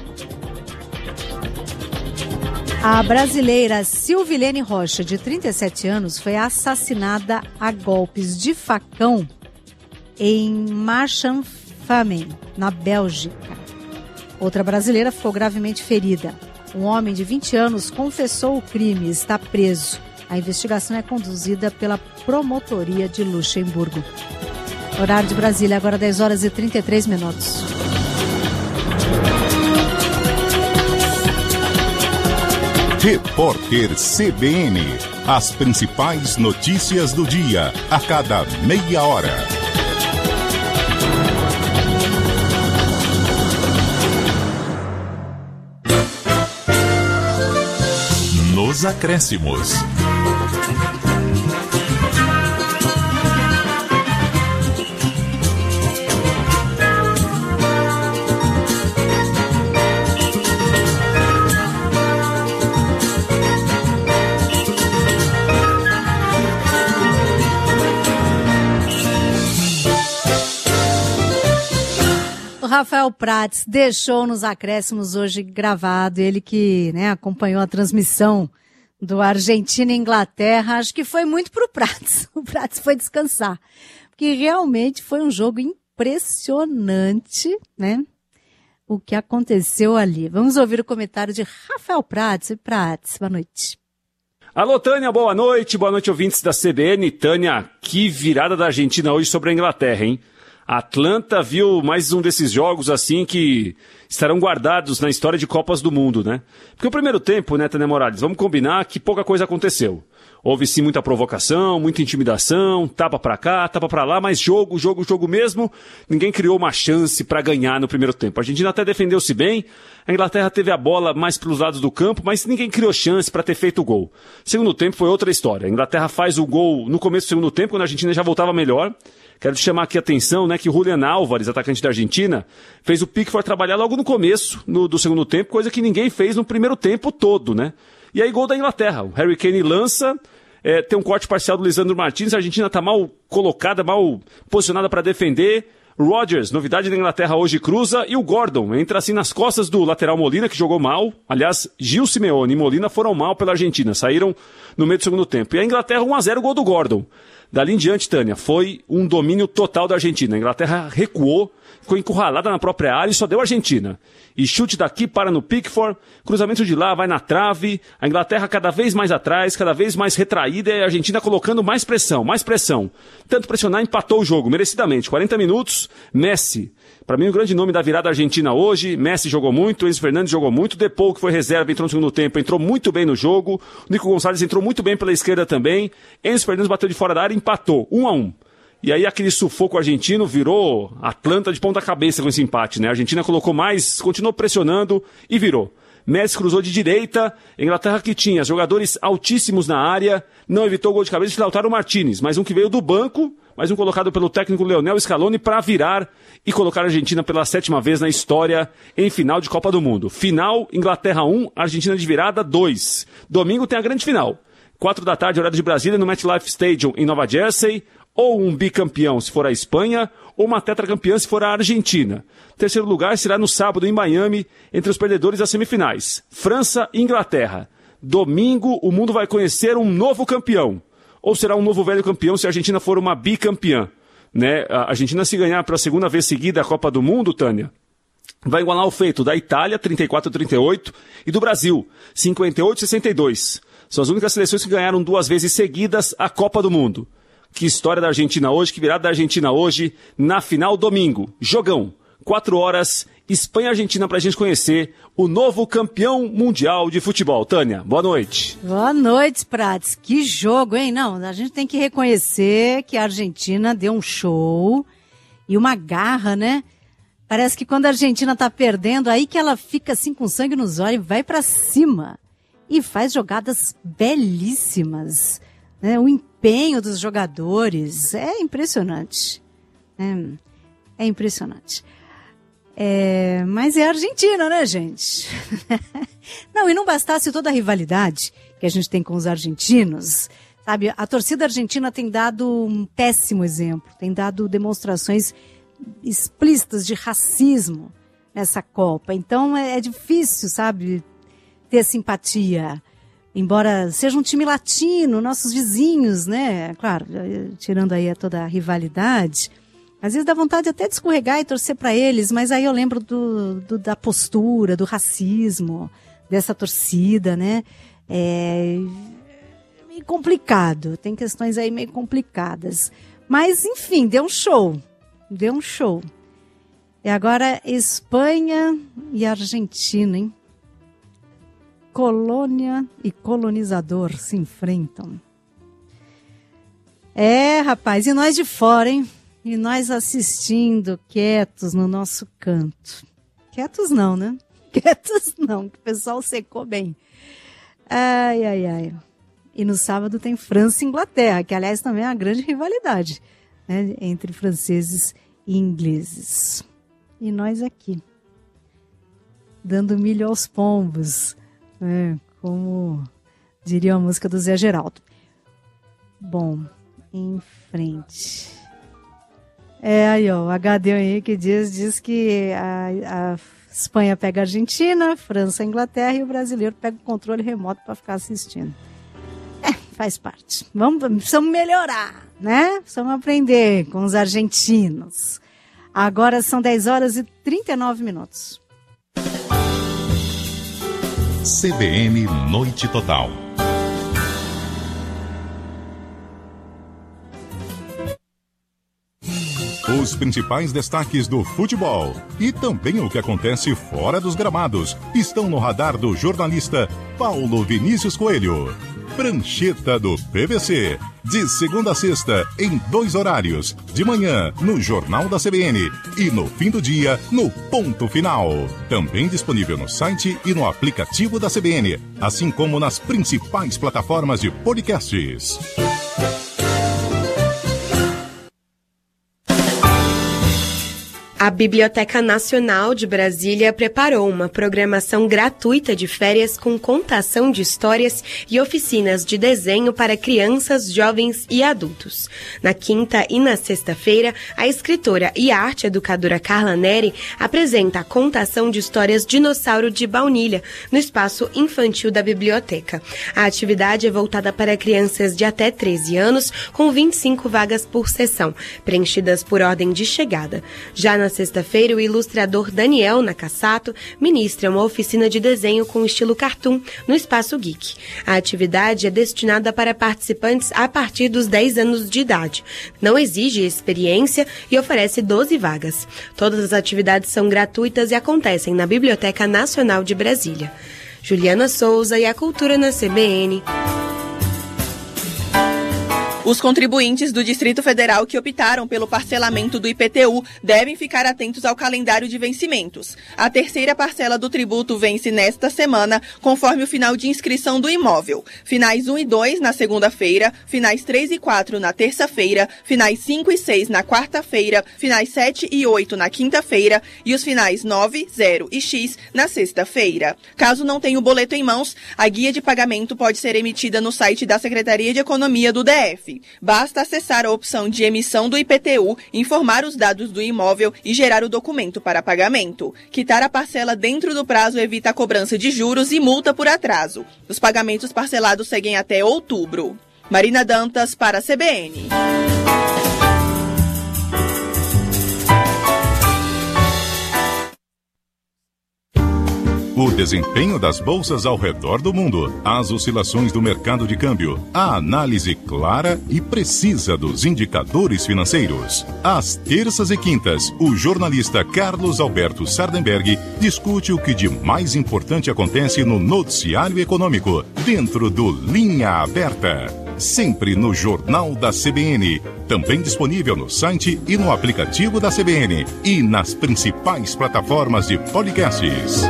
A brasileira Silvilene Rocha, de 37 anos, foi assassinada a golpes de facão em Marchand-Famenne, na Bélgica. Outra brasileira ficou gravemente ferida. Um homem de 20 anos confessou o crime e está preso. A investigação é conduzida pela Promotoria de Luxemburgo. Horário de Brasília, agora 10 horas e 33 minutos. Repórter CBN. As principais notícias do dia, a cada meia hora. Nos acréscimos. Rafael Prats deixou nos acréscimos hoje gravado, ele que acompanhou a transmissão do Argentina e Inglaterra, acho que foi muito pro Prats, o Prats foi descansar, porque realmente foi um jogo impressionante, o que aconteceu ali. Vamos ouvir o comentário de Rafael Prats. Prats, boa noite. Alô, Tânia, boa noite ouvintes da CBN. Tânia, que virada da Argentina hoje sobre a Inglaterra, hein? A Atlanta viu mais um desses jogos assim que estarão guardados na história de Copas do Mundo, né? Porque o primeiro tempo, Tânia Morales, vamos combinar que pouca coisa aconteceu. Houve sim muita provocação, muita intimidação, tapa pra cá, tapa pra lá, mas jogo mesmo, ninguém criou uma chance pra ganhar no primeiro tempo. A Argentina até defendeu-se bem, a Inglaterra teve a bola mais pelos lados do campo, mas ninguém criou chance pra ter feito o gol. Segundo tempo foi outra história. A Inglaterra faz o gol no começo do segundo tempo, quando a Argentina já voltava melhor. Quero te chamar aqui a atenção, que o Julián Álvares, atacante da Argentina, fez o Pickford trabalhar logo no começo do segundo tempo, coisa que ninguém fez no primeiro tempo todo, E aí gol da Inglaterra. O Harry Kane lança, tem um corte parcial do Lisandro Martins, a Argentina está mal colocada, mal posicionada para defender. Rodgers, novidade da Inglaterra hoje, cruza, e o Gordon entra assim nas costas do lateral Molina, que jogou mal. Aliás, Gil Simeone e Molina foram mal pela Argentina, saíram no meio do segundo tempo. E a Inglaterra 1-0, gol do Gordon. Dali em diante, Tânia, foi um domínio total da Argentina. A Inglaterra recuou, ficou encurralada na própria área e só deu a Argentina. E chute daqui, para no Pickford, cruzamento de lá, vai na trave. A Inglaterra cada vez mais atrás, cada vez mais retraída, e a Argentina colocando mais pressão. Tanto pressionar, empatou o jogo, merecidamente. 40 minutos, Messi. Para mim, o grande nome da virada argentina hoje. Messi jogou muito, Enzo Fernandes jogou muito, Depou, que foi reserva, entrou no segundo tempo, entrou muito bem no jogo. O Nico Gonçalves entrou muito bem pela esquerda também. Enzo Fernandes bateu de fora da área e empatou, 1-1. E aí aquele sufoco argentino virou Atlanta de ponta cabeça com esse empate, A Argentina colocou mais, continuou pressionando e virou. Messi cruzou de direita, Inglaterra que tinha jogadores altíssimos na área, não evitou o gol de cabeça de Lautaro Martinez, mas um que veio do banco, mais um colocado pelo técnico Lionel Scaloni para virar e colocar a Argentina pela 7ª vez na história em final de Copa do Mundo. Final, Inglaterra 1, Argentina de virada 2. Domingo tem a grande final. 4 da tarde, horário de Brasília, no MetLife Stadium, em Nova Jersey. Ou um bicampeão, se for a Espanha, ou uma tetracampeã, se for a Argentina. Terceiro lugar será no sábado, em Miami, entre os perdedores das semifinais. França e Inglaterra. Domingo, o mundo vai conhecer um novo campeão. Ou será um novo velho campeão se a Argentina for uma bicampeã, né? A Argentina, se ganhar pela 2ª vez seguida a Copa do Mundo, Tânia, vai igualar o feito da Itália, 34-38, e do Brasil, 58-62. São as únicas seleções que ganharam 2 vezes seguidas a Copa do Mundo. Que história da Argentina hoje, que virada da Argentina hoje, na final domingo. Jogão, 4 horas, Espanha e Argentina, pra gente conhecer o novo campeão mundial de futebol. Tânia, boa noite. Boa noite, Prats. Que jogo, hein? Não, a gente tem que reconhecer que a Argentina deu um show e uma garra, né? Parece que quando a Argentina tá perdendo, aí que ela fica assim com sangue nos olhos e vai pra cima. E faz jogadas belíssimas, né? O empenho dos jogadores é impressionante. É impressionante. Mas é a Argentina, né, gente? Não, e não bastasse toda a rivalidade que a gente tem com os argentinos, sabe? A torcida argentina tem dado um péssimo exemplo, tem dado demonstrações explícitas de racismo nessa Copa. Então é difícil, sabe, ter simpatia. Embora seja um time latino, nossos vizinhos, né? Claro, tirando aí toda a rivalidade. Às vezes dá vontade até de escorregar e torcer para eles, mas aí eu lembro da postura, do racismo dessa torcida, né? É meio complicado, tem questões aí meio complicadas. Mas, enfim, deu um show. E agora Espanha e Argentina, hein? Colônia e colonizador se enfrentam. Rapaz, e nós de fora, hein? E nós assistindo, quietos no nosso canto. Quietos não, né? Quietos não, que o pessoal secou bem. Ai. E no sábado tem França e Inglaterra, que aliás também é uma grande rivalidade, né? Entre franceses e ingleses. E nós aqui, dando milho aos pombos, né? Como diria a música do Zé Geraldo. Bom, em frente... aí ó, o HD Henrique diz que a Espanha pega a Argentina, França a Inglaterra e o brasileiro pega o controle remoto para ficar assistindo. Faz parte. Precisamos melhorar, né? Precisamos aprender com os argentinos. Agora são 10 horas e 39 minutos. CBN Noite Total. Os principais destaques do futebol e também o que acontece fora dos gramados estão no radar do jornalista Paulo Vinícius Coelho. Prancheta do PVC, de segunda a sexta, em 2 horários, de manhã no Jornal da CBN e no fim do dia no Ponto Final. Também disponível no site e no aplicativo da CBN, assim como nas principais plataformas de podcasts. A Biblioteca Nacional de Brasília preparou uma programação gratuita de férias com contação de histórias e oficinas de desenho para crianças, jovens e adultos. Na quinta e na sexta-feira, a escritora e arte educadora Carla Neri apresenta a contação de histórias Dinossauro de Baunilha no espaço infantil da biblioteca. A atividade é voltada para crianças de até 13 anos, com 25 vagas por sessão, preenchidas por ordem de chegada. Já na sexta-feira, o ilustrador Daniel Nakassato ministra uma oficina de desenho com estilo cartoon no Espaço Geek. A atividade é destinada para participantes a partir dos 10 anos de idade. Não exige experiência e oferece 12 vagas. Todas as atividades são gratuitas e acontecem na Biblioteca Nacional de Brasília. Juliana Souza e a Cultura na CBN. Os contribuintes do Distrito Federal que optaram pelo parcelamento do IPTU devem ficar atentos ao calendário de vencimentos. A terceira parcela do tributo vence nesta semana, conforme o final de inscrição do imóvel. Finais 1 e 2 na segunda-feira, finais 3 e 4 na terça-feira, finais 5 e 6 na quarta-feira, finais 7 e 8 na quinta-feira e os finais 9, 0 e X na sexta-feira. Caso não tenha o boleto em mãos, a guia de pagamento pode ser emitida no site da Secretaria de Economia do DF. Basta acessar a opção de emissão do IPTU, informar os dados do imóvel e gerar o documento para pagamento. Quitar a parcela dentro do prazo evita a cobrança de juros e multa por atraso. Os pagamentos parcelados seguem até outubro. Marina Dantas para a CBN. O desempenho das bolsas ao redor do mundo, as oscilações do mercado de câmbio, a análise clara e precisa dos indicadores financeiros. Às terças e quintas, o jornalista Carlos Alberto Sardenberg discute o que de mais importante acontece no noticiário econômico, dentro do Linha Aberta. Sempre no Jornal da CBN, também disponível no site e no aplicativo da CBN e nas principais plataformas de podcasts.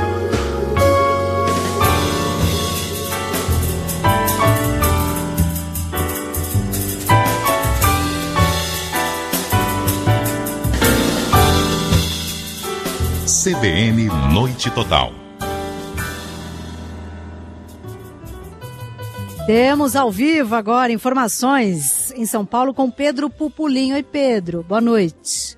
CBN Noite Total. Temos ao vivo agora informações em São Paulo com Pedro Pupulinho. Oi, Pedro, boa noite.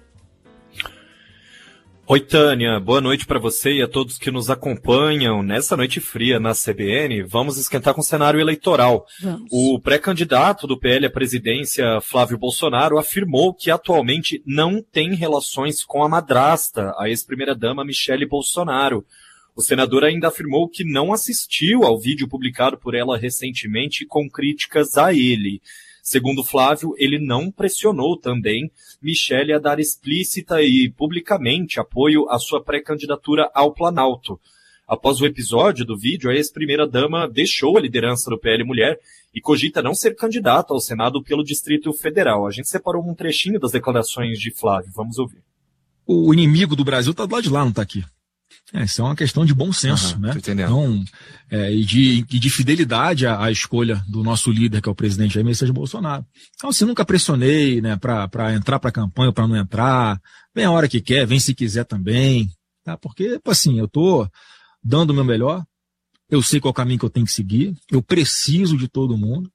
Oi, Tânia, boa noite para você e a todos que nos acompanham nessa noite fria na CBN. Vamos esquentar com o cenário eleitoral. Vamos. O pré-candidato do PL à presidência, Flávio Bolsonaro, afirmou que atualmente não tem relações com a madrasta, a ex-primeira-dama Michele Bolsonaro. O senador ainda afirmou que não assistiu ao vídeo publicado por ela recentemente com críticas a ele. Segundo Flávio, ele não pressionou também Michele a dar explícita e publicamente apoio à sua pré-candidatura ao Planalto. Após o episódio do vídeo, a ex-primeira-dama deixou a liderança do PL Mulher e cogita não ser candidata ao Senado pelo Distrito Federal. A gente separou um trechinho das declarações de Flávio. Vamos ouvir. O inimigo do Brasil está do lado de lá, não está aqui. Isso é uma questão de bom senso, né? Então, e de fidelidade à escolha do nosso líder, que é o presidente Jair Messias Bolsonaro. Então, assim, nunca pressionei, né, para entrar para a campanha ou para não entrar. Vem a hora que quer, vem se quiser também. Tá? Porque, assim, eu tô dando o meu melhor, eu sei qual é o caminho que eu tenho que seguir, eu preciso de todo mundo.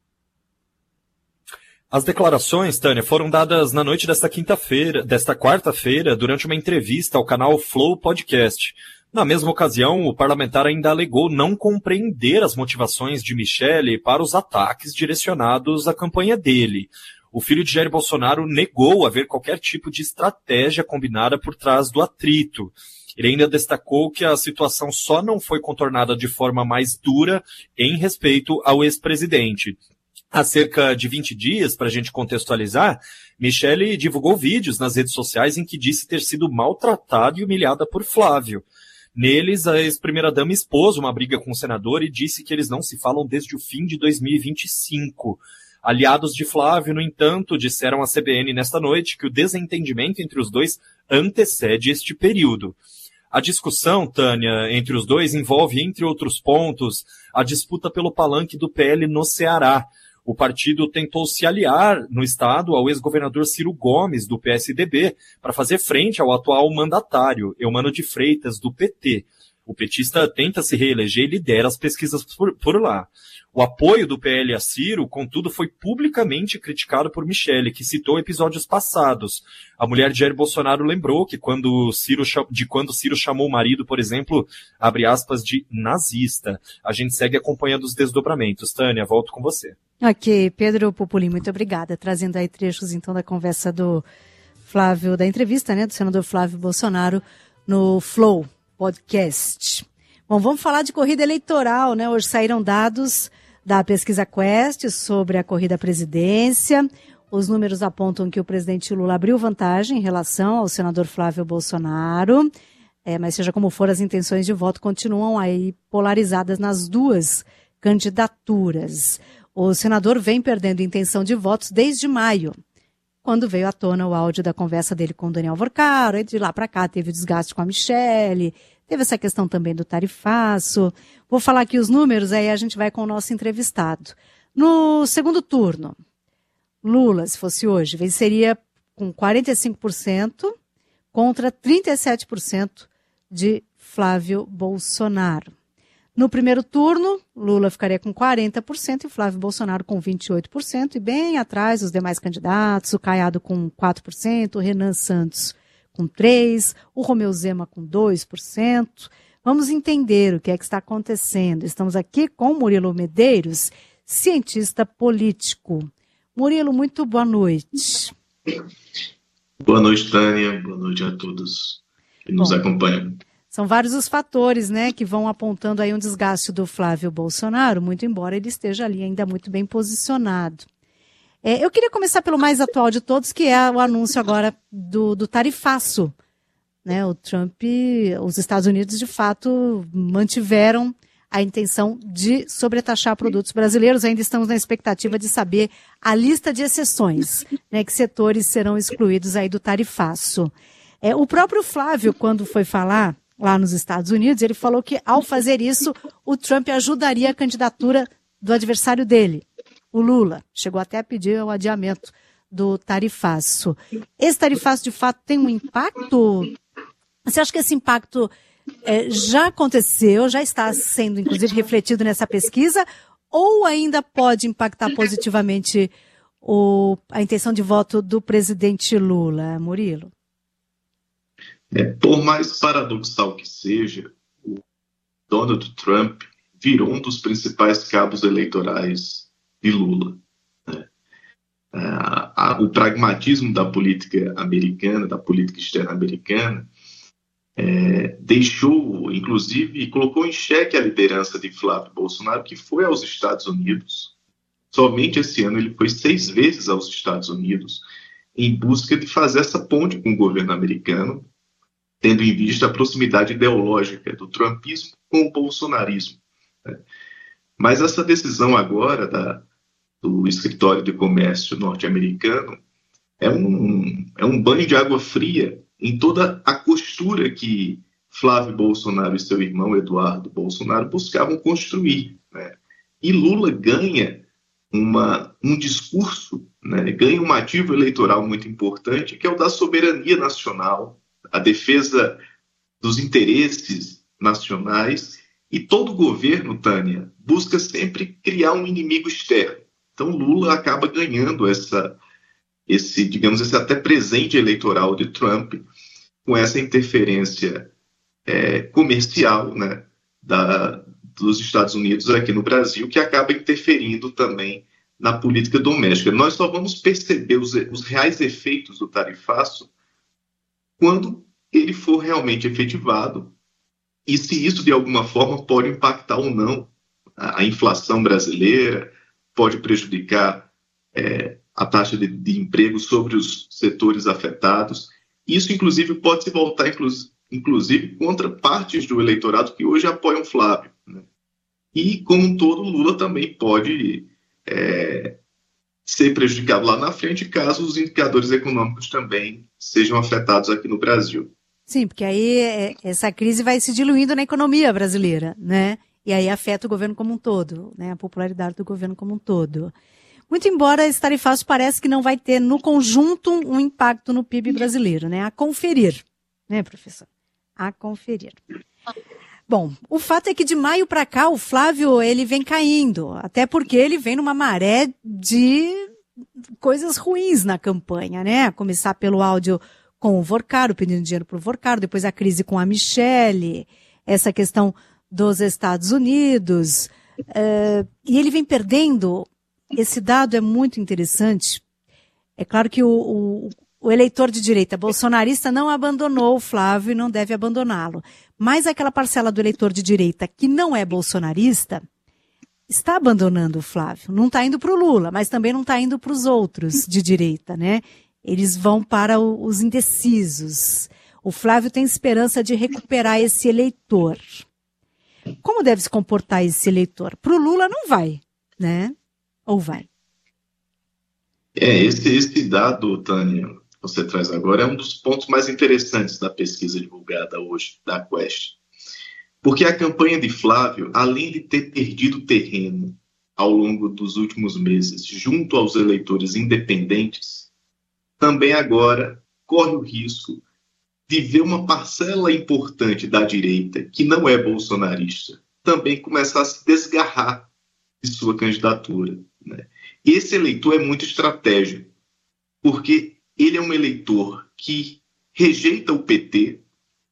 As declarações, Tânia, foram dadas na noite desta quarta-feira, durante uma entrevista ao canal Flow Podcast. Na mesma ocasião, o parlamentar ainda alegou não compreender as motivações de Michele para os ataques direcionados à campanha dele. O filho de Jair Bolsonaro negou haver qualquer tipo de estratégia combinada por trás do atrito. Ele ainda destacou que a situação só não foi contornada de forma mais dura em respeito ao ex-presidente. Há cerca de 20 dias, para a gente contextualizar, Michele divulgou vídeos nas redes sociais em que disse ter sido maltratada e humilhada por Flávio. Neles, a ex-primeira-dama expôs uma briga com o senador e disse que eles não se falam desde o fim de 2025. Aliados de Flávio, no entanto, disseram à CBN nesta noite que o desentendimento entre os dois antecede este período. A discussão, Tânia, entre os dois envolve, entre outros pontos, a disputa pelo palanque do PL no Ceará. O partido tentou se aliar no estado ao ex-governador Ciro Gomes, do PSDB, para fazer frente ao atual mandatário, Eumano de Freitas, do PT. O petista tenta se reeleger e lidera as pesquisas por lá. O apoio do PL a Ciro, contudo, foi publicamente criticado por Michele, que citou episódios passados. A mulher de Jair Bolsonaro lembrou que quando Ciro chamou o marido, por exemplo, abre aspas, de nazista. A gente segue acompanhando os desdobramentos. Tânia, volto com você. Ok, Pedro Pupulinho, muito obrigada. Trazendo aí trechos, então, da conversa do Flávio, da entrevista, né, do senador Flávio Bolsonaro no Flow Podcast. Bom, vamos falar de corrida eleitoral, né? Hoje saíram dados da pesquisa Quest sobre a corrida à presidência. Os números apontam que o presidente Lula abriu vantagem em relação ao senador Flávio Bolsonaro. Mas seja como for, as intenções de voto continuam aí polarizadas nas duas candidaturas. O senador vem perdendo intenção de votos desde maio, quando veio à tona o áudio da conversa dele com o Daniel Vorcaro, e de lá para cá teve desgaste com a Michelle, teve essa questão também do tarifaço. Vou falar aqui os números, aí a gente vai com o nosso entrevistado. No segundo turno, Lula, se fosse hoje, venceria com 45% contra 37% de Flávio Bolsonaro. No primeiro turno, Lula ficaria com 40% e Flávio Bolsonaro com 28%, e bem atrás os demais candidatos, o Caiado com 4%, o Renan Santos com 3%, o Romeu Zema com 2%. Vamos entender o que é que está acontecendo. Estamos aqui com Murilo Medeiros, cientista político. Murilo, muito boa noite. Boa noite, Tânia. Boa noite a todos que nos acompanham. São vários os fatores, né, que vão apontando aí um desgaste do Flávio Bolsonaro, muito embora ele esteja ali ainda muito bem posicionado. Eu queria começar pelo mais atual de todos, que é o anúncio agora do tarifaço. Né, o Trump, os Estados Unidos, de fato, mantiveram a intenção de sobretaxar produtos brasileiros. Ainda estamos na expectativa de saber a lista de exceções, né, que setores serão excluídos aí do tarifaço. O próprio Flávio, quando foi falar lá nos Estados Unidos, ele falou que, ao fazer isso, o Trump ajudaria a candidatura do adversário dele, o Lula. Chegou até a pedir o adiamento do tarifaço. Esse tarifaço, de fato, tem um impacto? Você acha que esse impacto já aconteceu, já está sendo, inclusive, refletido nessa pesquisa, ou ainda pode impactar positivamente a intenção de voto do presidente Lula, Murilo? Por mais paradoxal que seja, o Donald Trump virou um dos principais cabos eleitorais de Lula. Né? O pragmatismo da política americana, da política externa americana, deixou, inclusive, e colocou em xeque a liderança de Flávio Bolsonaro, que foi aos Estados Unidos. Somente esse ano ele foi 6 vezes aos Estados Unidos em busca de fazer essa ponte com o governo americano, tendo em vista a proximidade ideológica do trumpismo com o bolsonarismo. Né? Mas essa decisão agora do Escritório de Comércio norte-americano é um banho de água fria em toda a costura que Flávio Bolsonaro e seu irmão Eduardo Bolsonaro buscavam construir. Né? E Lula ganha um discurso, né? Ganha um ativo eleitoral muito importante, que é o da soberania nacional, a defesa dos interesses nacionais, e todo governo, Tânia, busca sempre criar um inimigo externo. Então Lula acaba ganhando esse até presente eleitoral de Trump, com essa interferência comercial, né, dos Estados Unidos aqui no Brasil, que acaba interferindo também na política doméstica. Nós só vamos perceber os reais efeitos do tarifaço quando ele for realmente efetivado, e se isso de alguma forma pode impactar ou não a inflação brasileira, pode prejudicar a taxa de emprego sobre os setores afetados. Isso, inclusive, pode se voltar, inclusive, contra partes do eleitorado que hoje apoiam Flávio. Né? E, como um todo, Lula também pode ser prejudicado lá na frente, caso os indicadores econômicos também sejam afetados aqui no Brasil. Sim, porque aí essa crise vai se diluindo na economia brasileira, né? E aí afeta o governo como um todo, né? A popularidade do governo como um todo. Muito embora esse tarifaço parece que não vai ter, no conjunto, um impacto no PIB brasileiro, né? A conferir, né, professor? A conferir. Bom, o fato é que de maio para cá o Flávio, ele vem caindo, até porque ele vem numa maré de coisas ruins na campanha, né? A começar pelo áudio com o Vorcaro, pedindo dinheiro para o Vorcaro, depois a crise com a Michelle, essa questão dos Estados Unidos, e ele vem perdendo. Esse dado é muito interessante. É claro que o eleitor de direita bolsonarista não abandonou o Flávio e não deve abandoná-lo, mas aquela parcela do eleitor de direita que não é bolsonarista está abandonando o Flávio. Não está indo para o Lula, mas também não está indo para os outros de direita, né? Eles vão para os indecisos. O Flávio tem esperança de recuperar esse eleitor. Como deve se comportar esse eleitor? Para o Lula não vai, né? Ou vai? Esse dado, Tânia, que você traz agora, é um dos pontos mais interessantes da pesquisa divulgada hoje, da Quest. Porque a campanha de Flávio, além de ter perdido terreno ao longo dos últimos meses, junto aos eleitores independentes, também agora corre o risco de ver uma parcela importante da direita, que não é bolsonarista, também começar a se desgarrar de sua candidatura, né? Esse eleitor é muito estratégico, porque ele é um eleitor que rejeita o PT,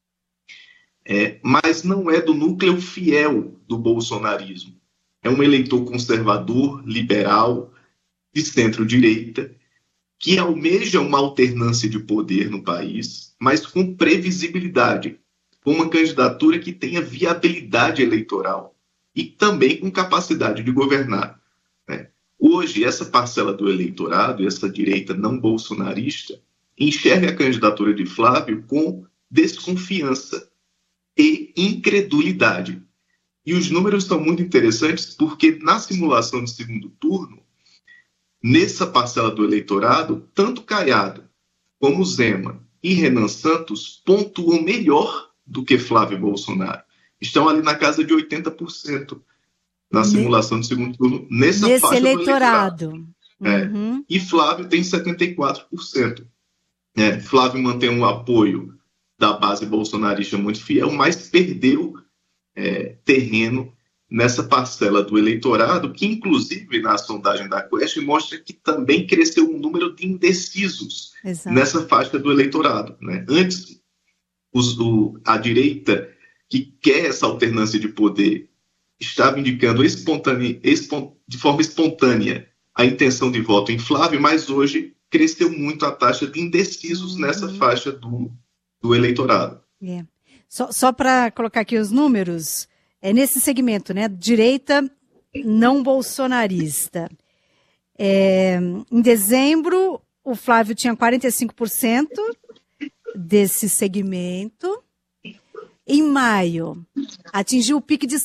mas não é do núcleo fiel do bolsonarismo. É um eleitor conservador, liberal, de centro-direita, que almeja uma alternância de poder no país, mas com previsibilidade, com uma candidatura que tenha viabilidade eleitoral e também com capacidade de governar, né? Hoje, essa parcela do eleitorado, essa direita não bolsonarista, enxerga a candidatura de Flávio com desconfiança e incredulidade. E os números são muito interessantes porque na simulação de segundo turno, nessa parcela do eleitorado, tanto Caiado como Zema e Renan Santos pontuam melhor do que Flávio Bolsonaro. Estão ali na casa de 80% na simulação de segundo turno, nesse faixa eleitorado. Do eleitorado. E Flávio tem 74%. Flávio mantém um apoio da base bolsonarista muito fiel, mas perdeu terreno nessa parcela do eleitorado, que inclusive na sondagem da Quest mostra que também cresceu o número de indecisos nessa faixa do eleitorado, né? Antes, a direita, que quer essa alternância de poder, estava indicando de forma espontânea a intenção de voto em Flávio, mas hoje cresceu muito a taxa de indecisos nessa faixa do eleitorado. Só para colocar aqui os números, nesse segmento, né? Direita não bolsonarista. Em dezembro, o Flávio tinha 45% desse segmento. Em maio, atingiu o pico de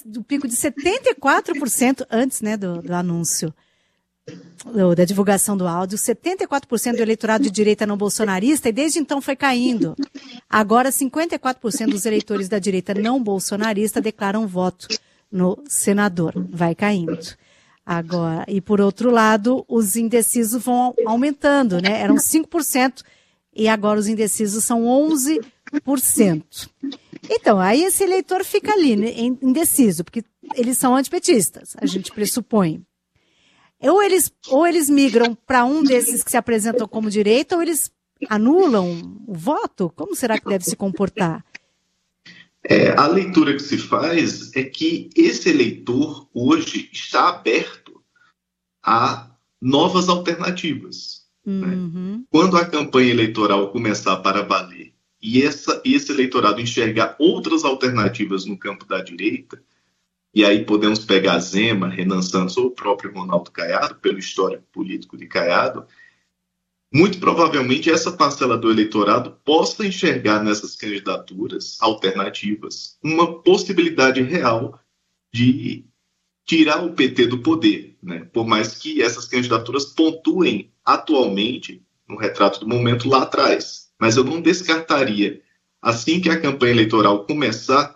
74% antes, né, do anúncio, da divulgação do áudio, 74% do eleitorado de direita não bolsonarista, e desde então foi caindo. Agora, 54% dos eleitores da direita não bolsonarista declaram voto no senador. Vai caindo. Agora, e por outro lado, os indecisos vão aumentando, né? Eram 5% e agora os indecisos são 11%. Então, aí esse eleitor fica ali, né, indeciso, porque eles são antipetistas, a gente pressupõe. Ou eles migram para um desses que se apresentam como direita, ou eles anulam o voto? Como será que deve se comportar? A leitura que se faz é que esse eleitor hoje está aberto a novas alternativas. Né? Quando a campanha eleitoral começar para valer e esse eleitorado enxergar outras alternativas no campo da direita, e aí podemos pegar Zema, Renan Santos ou o próprio Ronaldo Caiado, pelo histórico político de Caiado, muito provavelmente essa parcela do eleitorado possa enxergar nessas candidaturas alternativas uma possibilidade real de tirar o PT do poder, né? Por mais que essas candidaturas pontuem atualmente no retrato do momento lá atrás. Mas eu não descartaria, assim que a campanha eleitoral começar,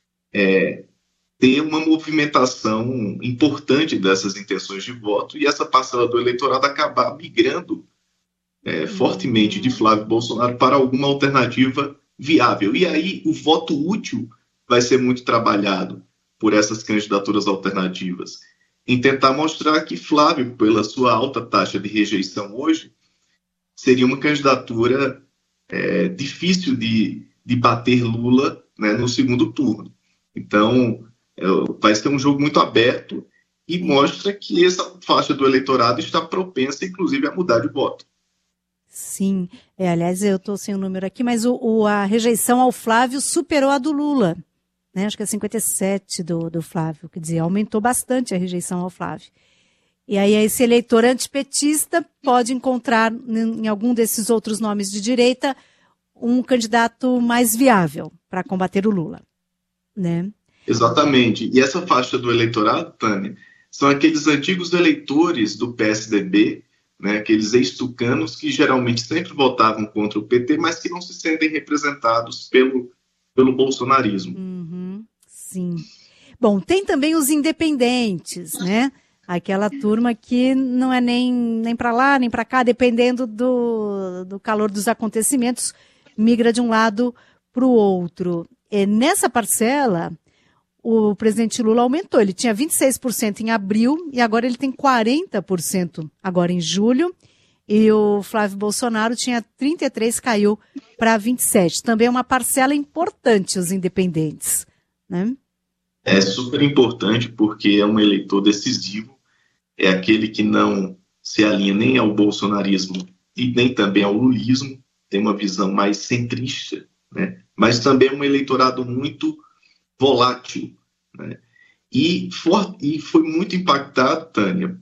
ter uma movimentação importante dessas intenções de voto e essa parcela do eleitorado acabar migrando fortemente de Flávio Bolsonaro para alguma alternativa viável. E aí o voto útil vai ser muito trabalhado por essas candidaturas alternativas, em tentar mostrar que Flávio, pela sua alta taxa de rejeição hoje, seria uma candidatura difícil de bater Lula, né, no segundo turno. Então, vai ser um jogo muito aberto e mostra que essa faixa do eleitorado está propensa, inclusive, a mudar de voto. Sim. Aliás, eu estou sem o número aqui, mas a rejeição ao Flávio superou a do Lula. Né? Acho que é 57 do Flávio. Quer dizer, aumentou bastante a rejeição ao Flávio. E aí esse eleitor antipetista pode encontrar em algum desses outros nomes de direita um candidato mais viável para combater o Lula, né? Exatamente. E essa faixa do eleitorado, Tânia, são aqueles antigos eleitores do PSDB, né, aqueles ex-tucanos que geralmente sempre votavam contra o PT, mas que não se sentem representados pelo bolsonarismo. Sim. Bom, tem também os independentes, né? Aquela turma que não é nem para lá, nem para cá, dependendo do calor dos acontecimentos, migra de um lado para o outro. E nessa parcela, o presidente Lula aumentou. Ele tinha 26% em abril e agora ele tem 40% agora em julho. E o Flávio Bolsonaro tinha 33%, caiu para 27%. Também é uma parcela importante, os independentes, né? É super importante porque é um eleitor decisivo, é aquele que não se alinha nem ao bolsonarismo e nem também ao lulismo, tem uma visão mais centrista, né? Mas também é um eleitorado muito volátil, né? E foi muito impactado, Tânia,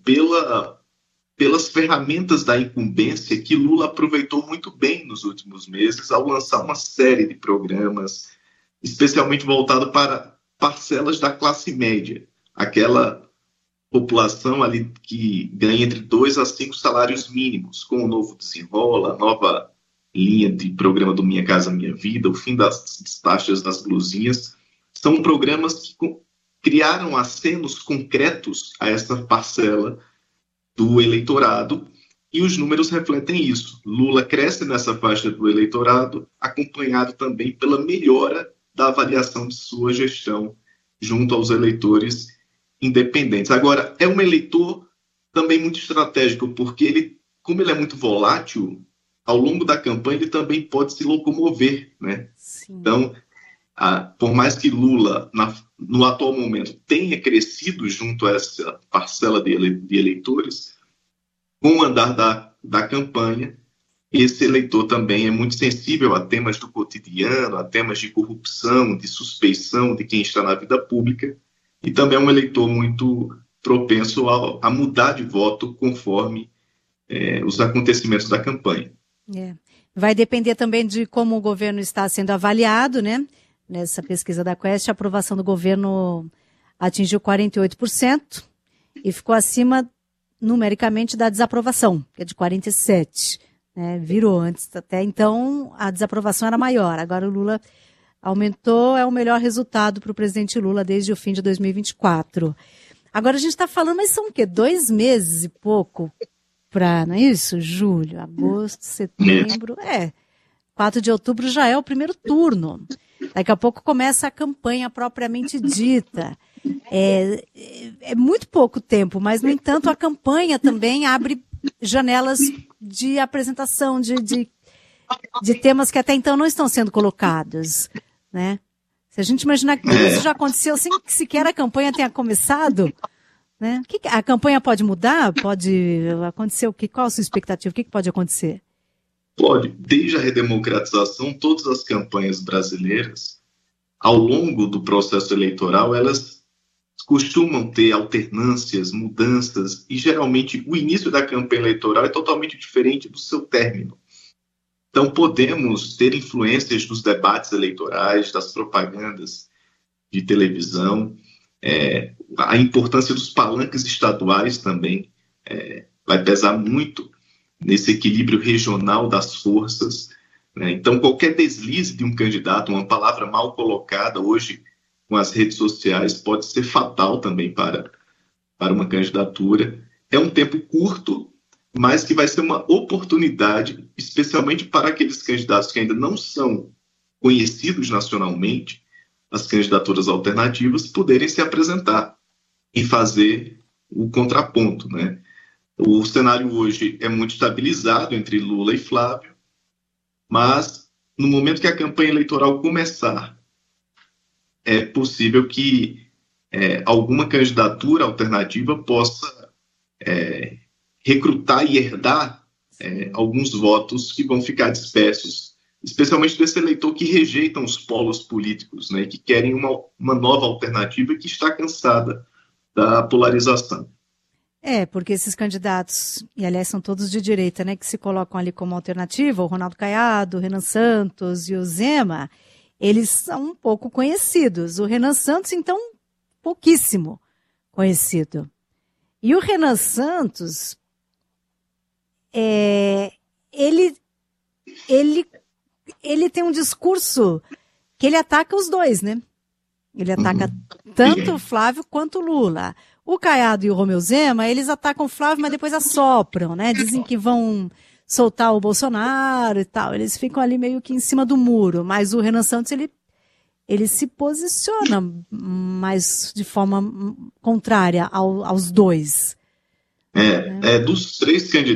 pelas ferramentas da incumbência que Lula aproveitou muito bem nos últimos meses ao lançar uma série de programas, especialmente voltado para parcelas da classe média, aquela população ali que ganha entre 2 a 5 salários mínimos, com o novo Desenrola, a nova linha de programa do Minha Casa Minha Vida, o fim das taxas das blusinhas, são programas que criaram acenos concretos a essa parcela do eleitorado e os números refletem isso. Lula cresce nessa faixa do eleitorado, acompanhado também pela melhora da avaliação de sua gestão junto aos eleitores independentes. Agora, é um eleitor também muito estratégico, porque como ele é muito volátil, ao longo da campanha ele também pode se locomover, né? Sim. Então, por mais que Lula, no atual momento, tenha crescido junto a essa parcela de eleitores, com o andar da campanha, esse eleitor também é muito sensível a temas do cotidiano, a temas de corrupção, de suspeição de quem está na vida pública, e também é um eleitor muito propenso a mudar de voto conforme os acontecimentos da campanha. Vai depender também de como o governo está sendo avaliado, né? Nessa pesquisa da Quest, a aprovação do governo atingiu 48% e ficou acima, numericamente, da desaprovação, que é de 47%. Virou antes, até então a desaprovação era maior, agora o Lula aumentou, é o melhor resultado para o presidente Lula desde o fim de 2024. Agora a gente está falando, mas são o quê? 2 meses e pouco para, não é isso? Julho, agosto, setembro, 4 de outubro já é o primeiro turno. Daqui a pouco começa a campanha propriamente dita. É muito pouco tempo, mas, no entanto, a campanha também abre janelas de apresentação de temas que até então não estão sendo colocados, né? Se a gente imaginar que isso já aconteceu sem que sequer a campanha tenha começado, né? A campanha pode mudar? Pode acontecer o quê? Qual a sua expectativa? O que pode acontecer? Pode. Desde a redemocratização, todas as campanhas brasileiras, ao longo do processo eleitoral, elas costumam ter alternâncias, mudanças, e geralmente o início da campanha eleitoral é totalmente diferente do seu término. Então podemos ter influências dos debates eleitorais, das propagandas de televisão, a importância dos palanques estaduais também vai pesar muito nesse equilíbrio regional das forças, né? Então qualquer deslize de um candidato, uma palavra mal colocada hoje com as redes sociais, pode ser fatal também para uma candidatura. É um tempo curto, mas que vai ser uma oportunidade, especialmente para aqueles candidatos que ainda não são conhecidos nacionalmente, as candidaturas alternativas, poderem se apresentar e fazer o contraponto, né? O cenário hoje é muito estabilizado entre Lula e Flávio, mas no momento que a campanha eleitoral começar, é possível que alguma candidatura alternativa possa recrutar e herdar alguns votos que vão ficar dispersos, especialmente desse eleitor que rejeitam os polos políticos, né, que querem uma nova alternativa e que está cansada da polarização. Porque esses candidatos, e aliás são todos de direita, né, que se colocam ali como alternativa, o Ronaldo Caiado, o Renan Santos e o Zema, eles são um pouco conhecidos. O Renan Santos, então, pouquíssimo conhecido. E o Renan Santos, ele tem um discurso que ele ataca os dois, né? Ele ataca tanto o Flávio quanto o Lula. O Caiado e o Romeu Zema, eles atacam o Flávio, mas depois assopram, né? Dizem que vão soltar o Bolsonaro e tal. Eles ficam ali meio que em cima do muro. Mas o Renan Santos, ele se posiciona mais de forma contrária aos dois. Dos 3 candidatos